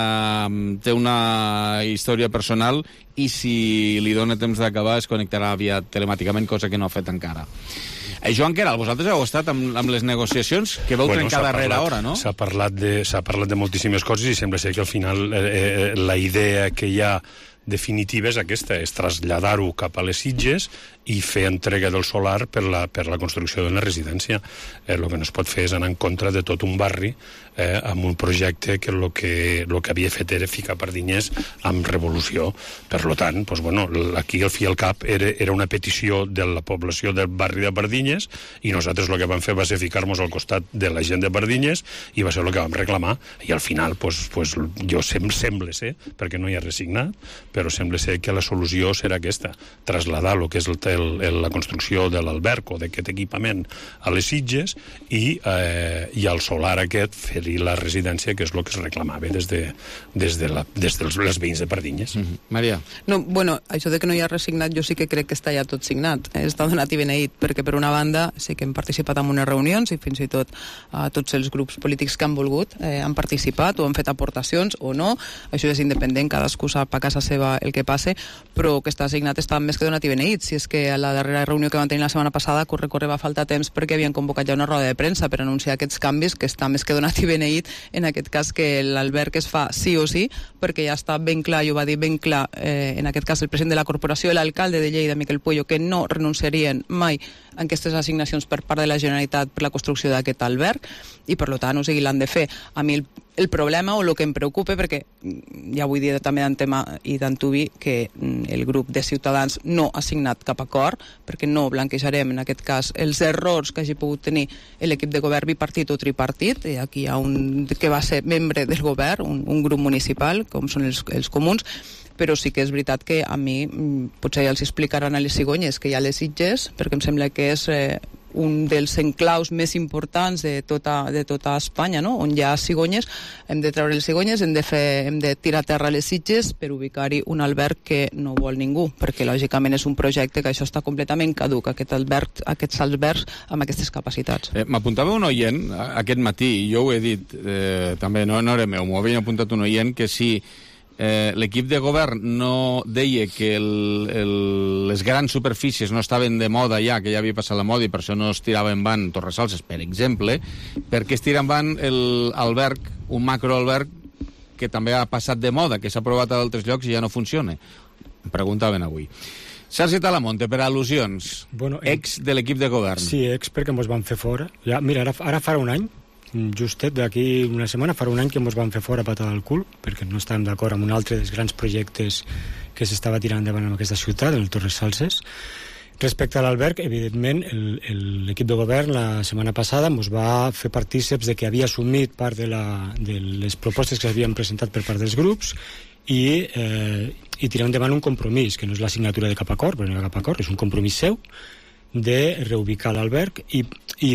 eh, té una història personal i si li dona temps d'acabar es connectarà aviat telemàticament, cosa que no ha fet encara. Eh, Joan Queralt, vosaltres heu estat amb, amb les negociacions que veu bueno, trencar darrere hora, no? S'ha parlat, de, s'ha parlat de moltíssimes coses i sembla ser que al final eh, eh, la idea que hi ha definitiva és aquesta, és traslladar-ho cap a les Sitges i fer entrega del solar per la, per la construcció d'una residència. Eh, el que no es pot fer és anar en contra de tot un barri eh, amb un projecte que el que, lo que havia fet era ficar Pardinyers amb revolució. Per lo tant, doncs, bueno, aquí al fi al cap era, era una petició de la població del barri de Pardinyes i nosaltres el que vam fer va ser ficar-nos al costat de la gent de Pardinyes i va ser el que vam reclamar i al final, doncs, doncs, jo sem sembla ser, perquè no hi ha resignat, però sembla ser que la solució serà aquesta, traslladar el que és el, el, el, la construcció de l'alberg o d'aquest equipament a les Sitges i, eh, i al solar aquest fer-hi la residència, que és el que es reclamava des, de, des, de la, des dels les veïns de Pardinyes. Mm-hmm. Maria? No, bueno, això de que no hi ha resignat, jo sí que crec que està ja tot signat, eh? Està donat i beneït, perquè per una banda sí que hem participat en unes reunions i fins i tot eh, tots els grups polítics que han volgut eh, han participat o han fet aportacions o no, això és independent, cadascú sap a casa seva el que passe, però que està signat està més que donat i beneït. Si és que a la darrera reunió que van tenir la setmana passada corre, corre va faltar temps perquè havien convocat ja una roda de premsa per anunciar aquests canvis, que està més que donat i beneït, en aquest cas que l'alberg es fa sí o sí, perquè ja està ben clar, i ho va dir ben clar eh, en aquest cas el president de la corporació i l'alcalde de Lleida, Miquel Puello, que no renunciarien mai a aquestes assignacions per part de la Generalitat per la construcció d'aquest alberg, i per tant, o sigui, l'han de fer. A mi el El problema o el que em preocupa, perquè ja vull dir també d'en tema i d'antubi que el grup de Ciutadans no ha signat cap acord, perquè no blanquejarem en aquest cas els errors que hagi pogut tenir l'equip de govern bipartit o tripartit, i aquí hi ha un que va ser membre del govern, un, un grup municipal, com són els, els comuns, però sí que és veritat que a mi potser ja els explicaran a les cigonyes que hi ha les Sitges, perquè em sembla que és eh, un dels enclaus més importants de tota, de tota Espanya, no? On hi ha cigonyes, hem de treure les cigonyes, hem de, fer, hem de tirar a terra les Sitges per ubicar-hi un alberg que no vol ningú, perquè lògicament és un projecte que això està completament caduc, aquest alberg, aquests albergs amb aquestes capacitats. Eh, M'apuntava un oient aquest matí, i jo ho he dit eh, també, no, no era meu, m'ho havia apuntat un oient que si Eh, l'equip de govern no deia que el, el, les grans superfícies no estaven de moda ja, que ja havia passat la moda i per això no es tirava en van Torresalses, per exemple, per què es tira en van l'alberg, un macroalberg que també ha passat de moda, que s'ha provat a altres llocs i ja no funciona? Em preguntaven avui. Sergi Talamonte, per al·lusions, bueno, ex de l'equip de govern. Sí, ex perquè ens van fer fora. Ja, mira, ara, ara farà un any, justet d'aquí una setmana, farà un any que ens van fer fora patada al cul, perquè no estàvem d'acord amb un altre dels grans projectes que s'estava tirant endavant en aquesta ciutat, el Torresalses. Respecte a l'alberg, evidentment, l'equip de govern la setmana passada ens va fer partíceps de que havia assumit part de, la, de les propostes que s'havien presentat per part dels grups i, eh, i tirar endavant un compromís, que no és la signatura de cap acord, però no hi ha cap acord, és un compromís seu de reubicar l'alberg i, i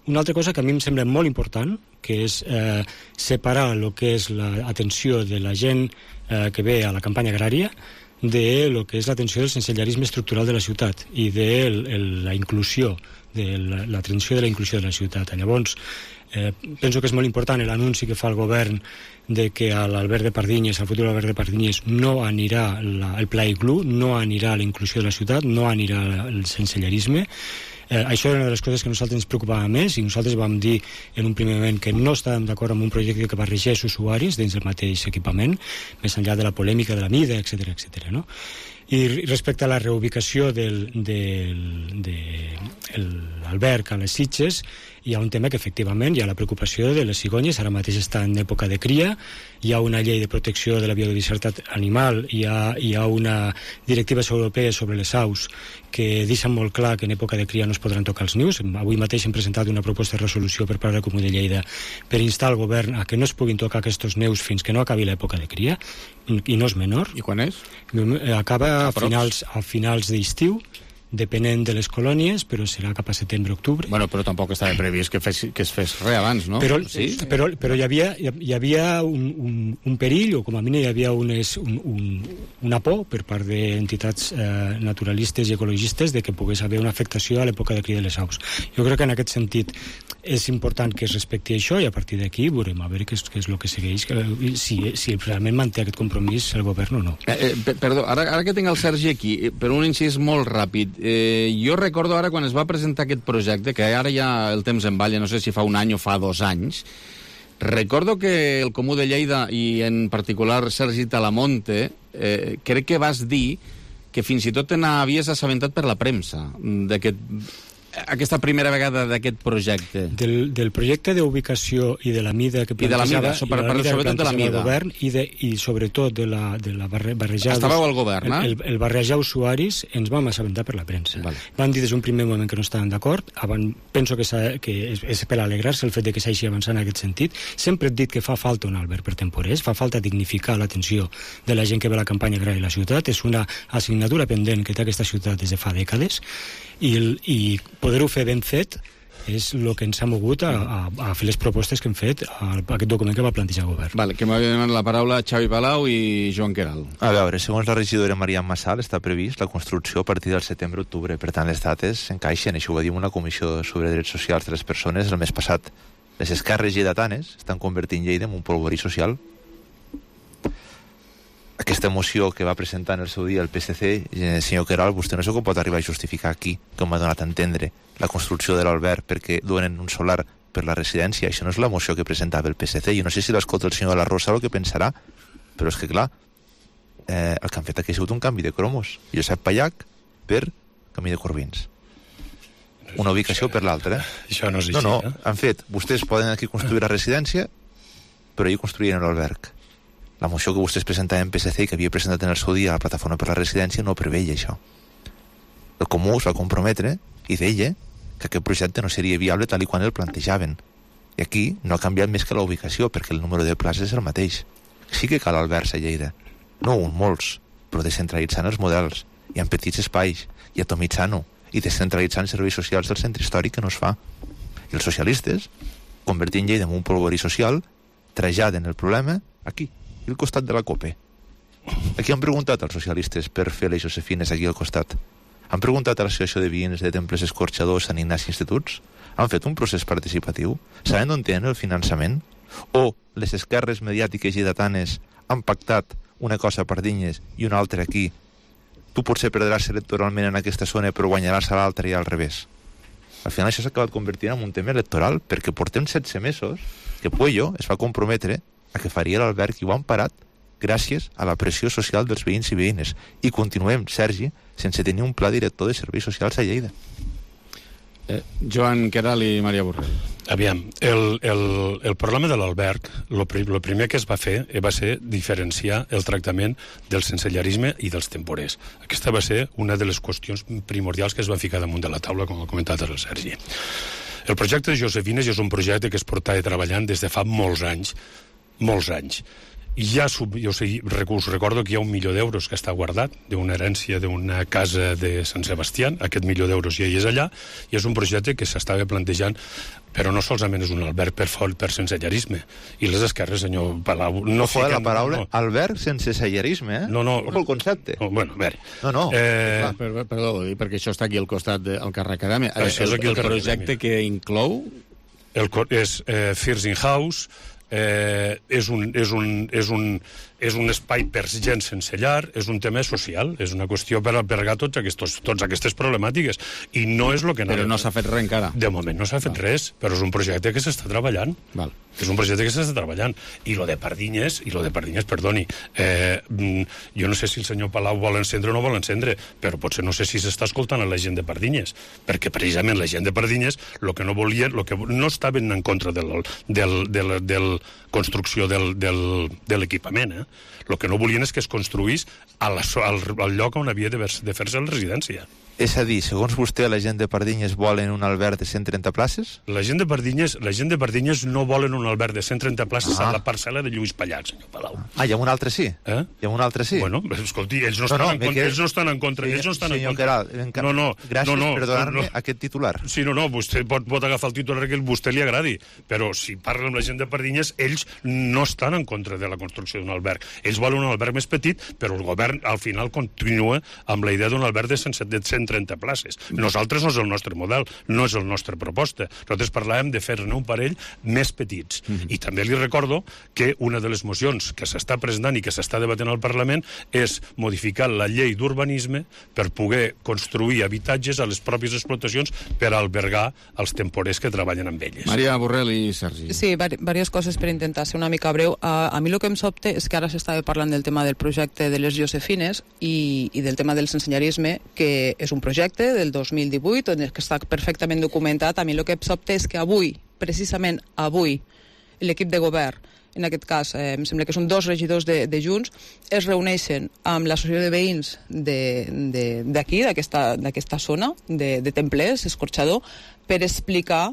una altra cosa que a mi em sembla molt important, que és eh, separar el que és l'atenció de la gent eh, que ve a la campanya agrària de lo que és l'atenció del sensellarisme estructural de la ciutat i de el, el, la inclusió, de l'atenció de la inclusió de la ciutat. Llavors, eh, penso que és molt important l'anunci que fa el govern de que a l'Albert de Pardinyes, al futur Albert de Pardinyes, no anirà la, el pla iglú, no anirà la inclusió de la ciutat, no anirà el sensellarisme. Eh, això era una de les coses que a nosaltres ens preocupava més i nosaltres vam dir en un primer moment que no estàvem d'acord amb un projecte que barregés usuaris dins del mateix equipament, més enllà de la polèmica de la mida, etcètera, etcètera, no? I respecte a la reubicació del, del, de l'alberg a les Sitges, hi ha un tema que efectivament hi ha la preocupació de les cigonyes, ara mateix està en època de cria, hi ha una llei de protecció de la biodiversitat animal, hi ha, hi ha una directiva europea sobre les aus que deixen molt clar que en època de cria no es podran tocar els nius. Avui mateix hem presentat una proposta de resolució per part del Comú de Lleida per instar el govern a que no es puguin tocar aquests nius fins que no acabi l'època de cria, i no és menor. I quan és? Acaba a finals, a finals d'estiu, depenent de les colònies, però serà cap a setembre-octubre. Bueno, però tampoc estava previst que, fes, que es fes res abans, no? Però, sí? però, però hi havia, hi havia un, un, un perill, o com a mínim hi havia unes, un, un, una por per part d'entitats eh, naturalistes i ecologistes de que pogués haver una afectació a l'època de cria de les aus. Jo crec que en aquest sentit és important que es respecti això i a partir d'aquí veurem a veure què és, què és el que segueix, si, si realment manté aquest compromís el govern o no. Eh, eh, perdó, ara, ara que tinc el Sergi aquí, per un incís molt ràpid, eh, jo recordo ara quan es va presentar aquest projecte, que ara ja el temps en balla, no sé si fa un any o fa dos anys, recordo que el Comú de Lleida i en particular Sergi Talamonte, eh, crec que vas dir que fins i tot te n'havies assabentat per la premsa d'aquest... aquesta primera vegada d'aquest projecte? Del, del projecte d'ubicació i de la mida que plantejava... I de la mida, so, per, per, sobretot de la mida. El govern i, de, i sobretot de la, de la barre, barrejar... Estàveu al govern, eh? El, el, el barrejar usuaris ens vam assabentar per la premsa. Vale. Van dir des d'un primer moment que no estaven d'acord, penso que, que és, és per alegrar-se el fet de que s'hagi avançat en aquest sentit. Sempre he dit que fa falta un alberg per temporers, fa falta dignificar l'atenció de la gent que ve a la campanya agrària a la ciutat, és una assignatura pendent que té aquesta ciutat des de fa dècades, i, i poder-ho fer ben fet és el que ens ha mogut a, a, a fer les propostes que hem fet a, a aquest document que va plantejar el govern. Vale, que m'havia demanat la paraula Xavi Palau i Joan Queralt. A veure, segons la regidora Maria Massal està previst la construcció a partir del setembre-octubre, per tant les dates s'encaixen, això ho va dir una comissió sobre drets socials de les persones el mes passat. Les esquerres lleidatanes estan convertint Lleida en un polvorí social. Aquesta moció que va presentar en el seu dia el P S C, eh, senyor Queralt, vostè no sé com pot arribar a justificar aquí, com m'ha donat a entendre, la construcció de l'alberg perquè donen un solar per la residència. Això no és la moció que presentava el P S C. Jo no sé si l'escolta el senyor de la Rosa el que pensarà, però és que, clar, eh, el que han fet aquí ha sigut un canvi de cromos. Josep Pallac per Camí de Corbins. Una ubicació per l'altra, eh? Això no és així, no, no, eh? han fet, vostès poden aquí construir la residència, però allà construïen l'alberg. La moció que vostès presentaven en P S C i que havia presentat en el seu dia a la Plataforma per la Residència no preveia això. El Comú es va comprometre i deia que aquest projecte no seria viable tal i quan el plantejaven. I aquí no ha canviat més que la ubicació, perquè el número de places és el mateix. Sí que cal albergs a Lleida. No un, molts, però descentralitzant els models, i en petits espais, i atomitzant-ho, i descentralitzant serveis socials del centre històric que no es fa. I els socialistes, convertint Lleida en un polvorí social, traslladen el problema aquí, al costat de la COPE. Aquí han preguntat als socialistes per fer les Josefines aquí al costat. Han preguntat a l'Associació de Veïns de Temples Escorxadors, Sant Ignasi Instituts. Han fet un procés participatiu. Saben d'on tenen el finançament? O les esquerres mediàtiques lleidatanes han pactat una cosa a Pardinyes i una altra aquí. Tu potser perdràs electoralment en aquesta zona però guanyaràs a l'altra i al revés. Al final això s'ha acabat convertint en un tema electoral perquè portem setze mesos que Puello es va comprometre a que faria l'alberg i ho han parat gràcies a la pressió social dels veïns i veïnes. I continuem, Sergi, sense tenir un pla director de serveis socials a Lleida. Eh, Joan Queralt i Maria Borrell. Aviam, el, el, el problema de l'alberg, el prim, primer que es va fer va ser diferenciar el tractament del sensellarisme i dels temporers. Aquesta va ser una de les qüestions primordials que es van ficar damunt de la taula, com ha comentat el Sergi. El projecte de Josefines és un projecte que es portava treballant des de fa molts anys, molts anys. Hi ha, jo sé, us recordo que hi ha un milió d'euros que està guardat d'una herència d'una casa de Sant Sebastià. Aquest milió d'euros ja hi és allà, i és un projecte que s'estava plantejant, però no solament és un alberg per fort per sensellarisme. I les esquerres, senyor Palau... No Ojo a la paraula, no. Alberg sense sensellarisme, eh? No, no. Ojo el concepte. No, bueno, a veure... No, no. Eh... Clar, per, perdó, perquè això està aquí al costat del carrer Acadèmia. Això el, és aquí el projecte que inclou... El, és eh, Firsing House, eh, és un... És un, és un és un espai per gent sense llar, és un tema social, és una qüestió per albergar tots aquests, tots aquestes problemàtiques. I no és el que... Però no s'ha fet res encara. De moment no s'ha fet Val. res, però és un projecte que s'està treballant. Val. És un projecte que s'està treballant. I lo de Pardinyes, i lo de Pardinyes, perdoni, eh, jo no sé si el senyor Palau vol encendre o no vol encendre, però potser no sé si s'està escoltant a la gent de Pardinyes, perquè precisament la gent de Pardinyes el que no volien, el que no estaven en contra del, del, del, del construcció del, del, de l'equipament, eh? El que no volien és que es construís a la, al, al lloc on havia de, de fer-se la residència. És a dir, segons vostè, la gent de Pardinyes volen un alberg de cent trenta places? La gent de Pardinyes, la gent de Pardinyes no volen un alberg de cent trenta places ah. a la parcel·la de Lluís Pallat, senyor Palau. Ah, i amb un altre sí? Eh? I amb un altre sí? Bueno, escolti, ells no, no, estan, no, en contra, que... ells no estan en contra. Sí, ells no estan senyor en contra. Queralt, enca... no, no, gràcies no, no, per donar-me no, no. aquest titular. Sí, no, no, vostè pot, pot agafar el titular que a vostè li agradi, però si parla amb la gent de Pardinyes, ells no estan en contra de la construcció d'un alberg. Ells volen un alberg més petit, però el govern al final continua amb la idea d'un alberg de cent trenta places. Nosaltres no és el nostre model, no és el nostre proposta. Nosaltres parlàvem de fer-ne un parell més petits. Mm-hmm. I també li recordo que una de les mocions que s'està presentant i que s'està debatent al Parlament és modificar la llei d'urbanisme per poder construir habitatges a les pròpies explotacions per albergar els temporers que treballen amb elles. Maria Borrell i Sergi. Sí, diverses coses per intentar ser una mica breu. Uh, a mi el que em sobte és que ara s'estava parlant del tema del projecte de les Josefines i, i del tema del sensellarisme, que és un projecte del dos mil divuit, on que està perfectament documentat. A mi el que em sobte és que avui, precisament avui, l'equip de govern, en aquest cas, eh, em sembla que són dos regidors de, de Junts, es reuneixen amb l'associació de veïns d'aquí, d'aquesta zona, de, de Templers, Escorxador, per explicar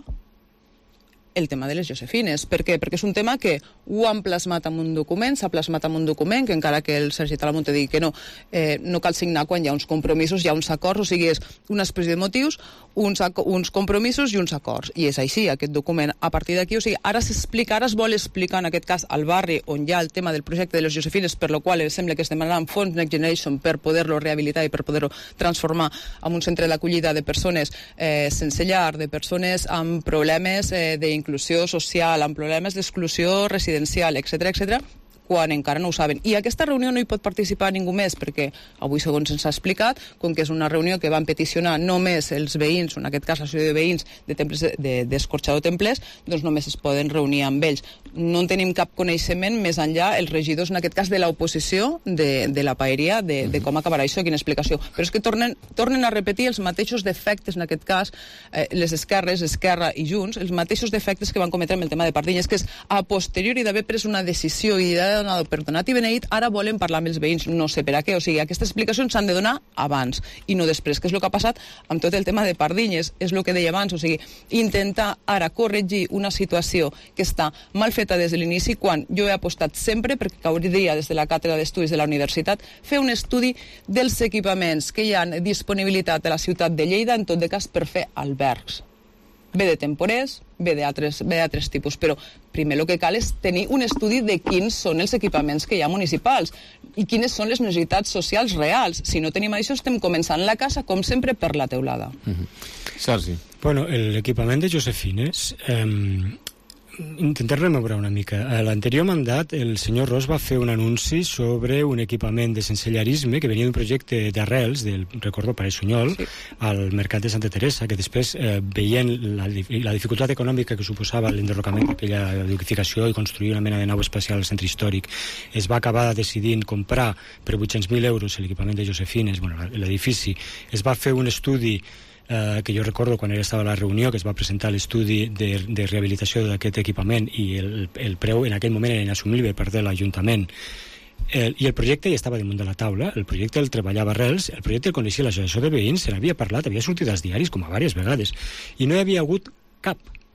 el tema de les Josefines. Per què? Perquè és un tema que ho han plasmat en un document, s'ha plasmat en un document, que encara que el Sergi Talamonte digui que no, eh, no cal signar quan hi ha uns compromisos, hi ha uns acords, o sigui, és una expressió de motius, uns, uns compromisos i uns acords. I és així, aquest document. A partir d'aquí, o sigui, ara s'explica, ara es vol explicar, en aquest cas, al barri on hi ha el tema del projecte de les Josefines, per lo qual sembla que es demanaran fons Next Generation per poder-lo rehabilitar i per poder-lo transformar en un centre d'acollida de persones eh, sense llar, de persones amb problemes eh, d'inclusió social, amb problemes d'exclusió residencial, etcètera, etcètera, quan encara no ho saben. I aquesta reunió no hi pot participar ningú més, perquè avui, segons ens ha explicat, com que és una reunió que van peticionar només els veïns, en aquest cas l'associació de veïns de Temples d'Escorxador de, Templers, doncs només es poden reunir amb ells. No en tenim cap coneixement més enllà els regidors, en aquest cas, de l'oposició de, de la paeria, de, de com acabarà això, quina explicació. Però és que tornen, tornen a repetir els mateixos defectes, en aquest cas, eh, les esquerres, Esquerra i Junts, els mateixos defectes que van cometre amb el tema de Pardinyes, que és a posteriori d'haver pres una decisió i d'haver donat perdonat i beneït, ara volen parlar amb els veïns, no sé per a què. O sigui, aquestes explicacions s'han de donar abans i no després, que és el que ha passat amb tot el tema de Pardinyes, és el que deia abans, o sigui, intentar ara corregir una situació que està mal feta des de l'inici, quan jo he apostat sempre, perquè cauria des de la càtedra d'estudis de la universitat, fer un estudi dels equipaments que hi ha disponibilitat a la ciutat de Lleida, en tot de cas per fer albergs. Ve de temporers, ve d'altres tipus, però primer el que cal és tenir un estudi de quins són els equipaments que hi ha municipals i quines són les necessitats socials reals. Si no tenim això, estem començant la casa, com sempre, per la teulada. Mm-hmm. Sergi. Bueno, l'equipament de Josefines... Eh, intentar rememorar una mica. A l'anterior mandat, el senyor Ros va fer un anunci sobre un equipament de sensellarisme que venia d'un projecte d'arrels, del, recordo, Parell Sunyol, sí, al Mercat de Santa Teresa, que després, eh, veient la, la dificultat econòmica que suposava l'enderrocament d'aquella edificació i construir una mena de nau espacial al centre històric, es va acabar decidint comprar per vuit-cents mil euros l'equipament de Josefines, bueno, l'edifici. Es va fer un estudi Uh, que jo recordo quan estava a la reunió, que es va presentar l'estudi de, de rehabilitació d'aquest equipament i el, el preu en aquell moment era inassumible per part de l'Ajuntament. El, I el projecte ja estava damunt de la taula, el projecte el treballava Arrels, el projecte el coneixia l'associació de veïns, se n'havia parlat, havia sortit als diaris com a diverses vegades, i no hi havia hagut cap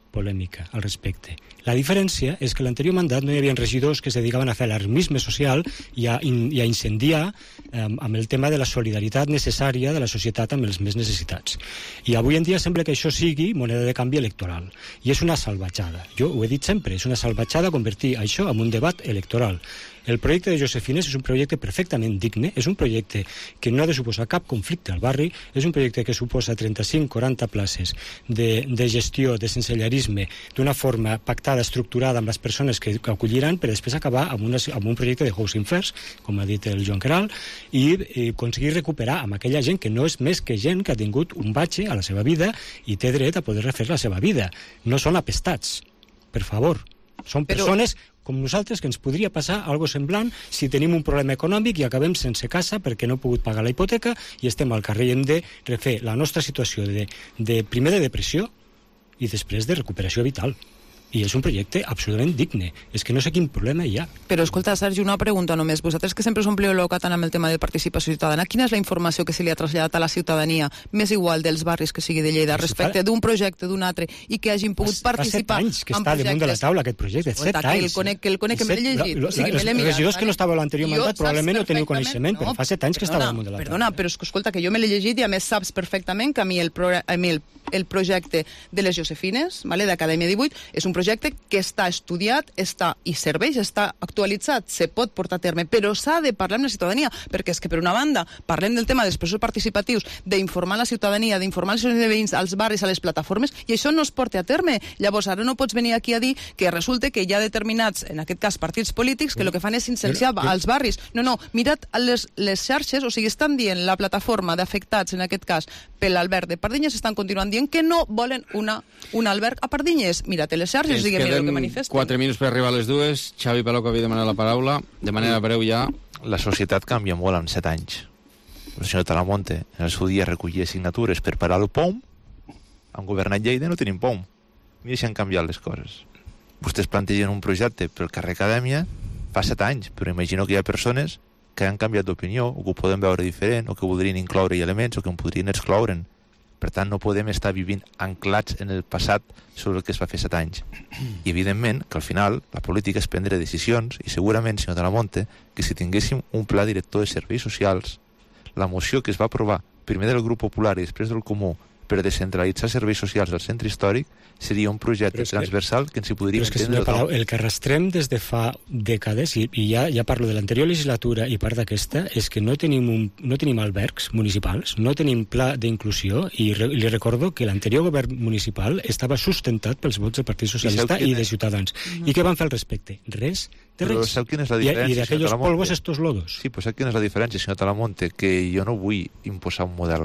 polèmica al respecte. La diferència és que en l'anterior mandat no hi havia regidors que es dedicaven a fer alarmisme social i a, i a incendiar eh, amb el tema de la solidaritat necessària de la societat amb els més necessitats. I avui en dia sembla que això sigui moneda de canvi electoral. I és una salvatjada. Jo ho he dit sempre, és una salvatjada convertir això en un debat electoral. El projecte de Josefines és un projecte perfectament digne, és un projecte que no ha de suposar cap conflicte al barri, és un projecte que suposa trenta-cinc a quaranta places de, de gestió, de sensellarisme, d'una forma pactada, estructurada amb les persones que, que acolliran, per després acabar amb, una, amb un projecte de housing first, com ha dit el Joan Queralt, i, i aconseguir recuperar amb aquella gent que no és més que gent que ha tingut un batxe a la seva vida i té dret a poder refer la seva vida. No són apestats, per favor. Són persones com nosaltres, que ens podria passar algo semblant si tenim un problema econòmic i acabem sense casa perquè no he pogut pagar la hipoteca i estem al carrer i hem de refer la nostra situació de, de primer de depressió i després de recuperació vital. I és un projecte absolutament digne. És que no sé quin problema hi ha. Però escolta, Sergi, una pregunta només. Vosaltres que sempre us ompliu l'oca tant amb el tema de participació ciutadana, quina és la informació que se li ha traslladat a la ciutadania, més igual dels barris que sigui de Lleida, respecte d'un projecte, d'un altre, i que hagin pogut participar en projectes? Fa set anys que està damunt de la taula aquest projecte, set anys. Que el conec, que el conec, que me l'he llegit. O sigui, me l'he mirat. Els regidors que no estava a l'anterior mandat probablement no teniu coneixement, però fa set anys que estava damunt de la taula. Perdona, però escolta, que jo me l'he llegit i a més saps perfectament que a mi el, a mi el, el projecte de les Josefines, vale, d'Acadèmia divuit, és un projecte que està està estudiat, està i serveix, està actualitzat, se pot portar a terme, però s'ha de parlar amb la ciutadania, perquè és que per una banda parlem del tema dels processos participatius, d'informar la ciutadania, d'informar els veïns, als barris, a les plataformes, i això no es porta a terme. Llavors ara no pots venir aquí a dir que resulta que hi ha determinats, en aquest cas partits polítics, que el que fan és incenciar als barris. No, no, mira't les, les xarxes, o sigui, estan dient la plataforma d'afectats, en aquest cas, per l'alberg de Pardinyes, estan continuant dient que no volen una, un alberg a Pardinyes. Mira't les xarxes, digue'm el que manifesten. Quatre minuts per arribar a les dues. Xavi Palou, que havia demanat la paraula. De manera breu ja. La societat canvia molt en set anys. El senyor Talamonte en el seu dia recollia signatures per parar el P O M. Han governat Lleida i no tenim P O M. Mira si han canviat les coses. Vostès plantegen un projecte pel carrer Acadèmia fa set anys, però imagino que hi ha persones que han canviat d'opinió, o que ho poden veure diferent, o que voldrien incloure-hi elements, o que en podrien excloure'n. Per tant, no podem estar vivint anclats en el passat sobre el que es va fer set anys. I, evidentment, que al final la política és prendre decisions, i segurament, senyor Talamonte, que si tinguéssim un pla director de serveis socials, la moció que es va aprovar primer del grup popular i després del comú per descentralitzar serveis socials del centre històric seria un projecte transversal que, que ens hi podríem entendre tothom. Palau, el que arrastrem des de fa dècades, i, i ja, ja parlo de l'anterior legislatura i part d'aquesta, és que no tenim, un, no tenim albergs municipals, no tenim pla d'inclusió, i re, li recordo que l'anterior govern municipal estava sustentat pels vots del Partit Socialista i, i de Ciutadans. Mm. I què van fer al respecte? Res. De Però res. sap quina és la diferència, I, i d'aquells polvos estos lodos. Sí, però sap quina és la diferència, senyor Talamonte? Que jo no vull imposar un model.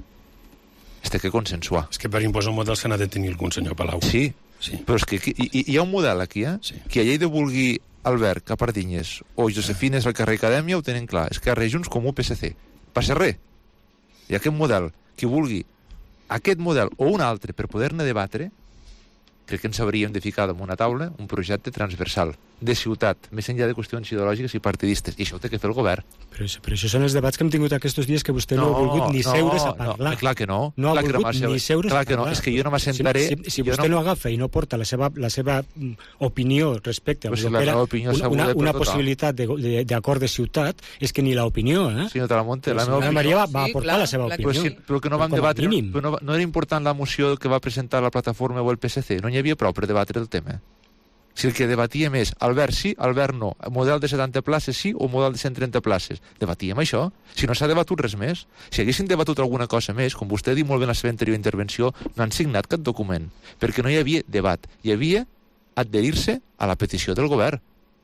Es té que consensuar. És que per imposar un model se n'ha de tenir algun, senyor Palau. Sí, sí. Però és que hi, hi ha un model aquí, eh? Sí. Que a Lleida vulgui alberg a Pardinyes o Josefines al carrer Acadèmia ho tenen clar. És que a Junts com un P S C. Passa res. I aquest model, qui vulgui aquest model o un altre per poder-ne debatre, crec que ens hauríem de ficar damunt una taula un projecte transversal de ciutat, més enllà de qüestions ideològiques i partidistes, i això ho té que fer el govern. Però això, però això són els debats que hem tingut aquests dies que vostè no, no ha volgut ni no, seure's a parlar. No, clar que no. No ha clar volgut que no ni seure's clar a que parlar. No. És que jo no m'assentaré... Si, si, si vostè no... no agafa i no porta la seva, la seva opinió respecte a si una, una, una possibilitat d'acord de, de ciutat, és que ni l'opinió, eh? Senyor Talamonte, la meva opinió... Maria va, va sí, aportar clar, la seva opinió. Però, sí, però que no vam debatre... Però no, no era important la moció que va presentar la plataforma o el P S C? No n'hi havia prou per debatre el tema? Si el que debatíem és Albert sí, Albert no, model de setanta places sí o model de cent trenta places, debatíem això. Si no s'ha debatut res més, si haguessin debatut alguna cosa més, com vostè ha dit molt bé en la seva anterior intervenció, no han signat cap document, perquè no hi havia debat, hi havia adherir-se a la petició del govern.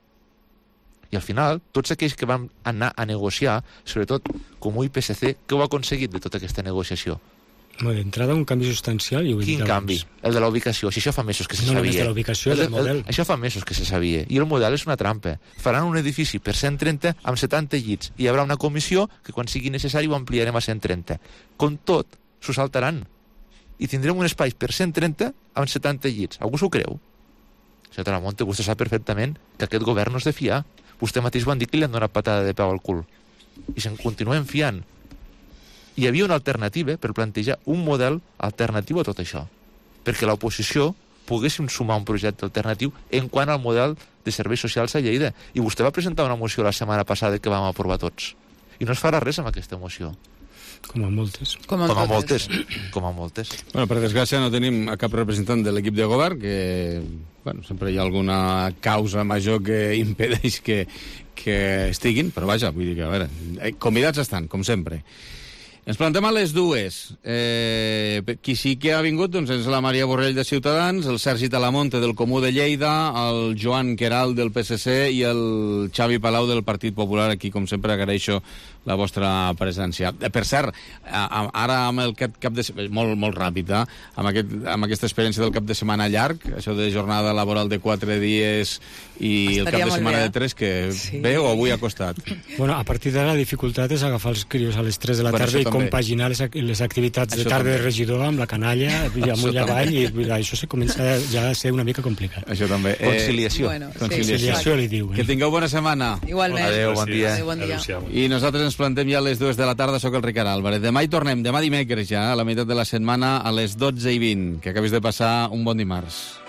I al final, tots aquells que vam anar a negociar, sobretot Comú i P S C, què heu aconseguit de tota aquesta negociació? D'entrada, un canvi substancial. I ho Quin canvi? El de la ubicació. Si això fa mesos que se no, sabia. No només de la ubicació, el, del model. El, això fa mesos que se sabia. I el model és una trampa. Faran un edifici per cent trenta amb setanta llits. I hi haurà una comissió que quan sigui necessari ho ampliarem a cent trenta. Com tot, s'ho saltaran. I tindrem un espai per cent trenta amb setanta llits. Algú s'ho creu? Senyor Talamonte, vostè sap perfectament que aquest govern no és de fiar. Vostè mateix ho han dit que li han donat patada de peu al cul. I se'n continuem fiant. Hi havia una alternativa per plantejar un model alternatiu a tot això. Perquè l'oposició poguéssim sumar un projecte alternatiu en quant al model de serveis socials a Lleida. I vostè va presentar una moció la setmana passada que vam aprovar tots. I no es farà res amb aquesta moció. Com a moltes. Com a, Com a moltes. Com a moltes. Bueno, per desgràcia no tenim a cap representant de l'equip de govern, que bueno, sempre hi ha alguna causa major que impedeix que, que estiguin, però vaja, vull dir que, a veure, convidats estan, com sempre. Ens plantem a les dues. Eh, qui sí que ha vingut doncs, és la Maria Borrell de Ciutadans, el Sergi Talamonte del Comú de Lleida, el Joan Queralt del P S C i el Xavi Palau del Partit Popular. Aquí, com sempre, agraeixo la vostra presència. Eh, per cert, ara amb el cap, cap de setmana, molt, molt ràpid, eh? amb, aquest, amb aquesta experiència del cap de setmana llarg, això de jornada laboral de quatre dies i Estaria el cap de setmana bé. de tres, que sí. Bé o avui ha costat? Bueno, a partir d'ara la dificultat és agafar els crios a les tres de la tarda i compaginar les, les activitats això de tarda també. De regidor amb la canalla i amunt i avall, i això se comença ja a ser una mica complicat. Això també. Conciliació. Eh, bueno, Conciliació. sí, Conciliació li diu. Eh? Que tingueu bona setmana. Igualment. Adéu, bon dia. Adéu, bon dia. I nosaltres ens plantem ja a les dues de la tarda. Soc el Ricard Álvarez. Demà hi tornem, demà dimecres ja, a la meitat de la setmana, a les dotze i vint. Que acabis de passar un bon dimarts.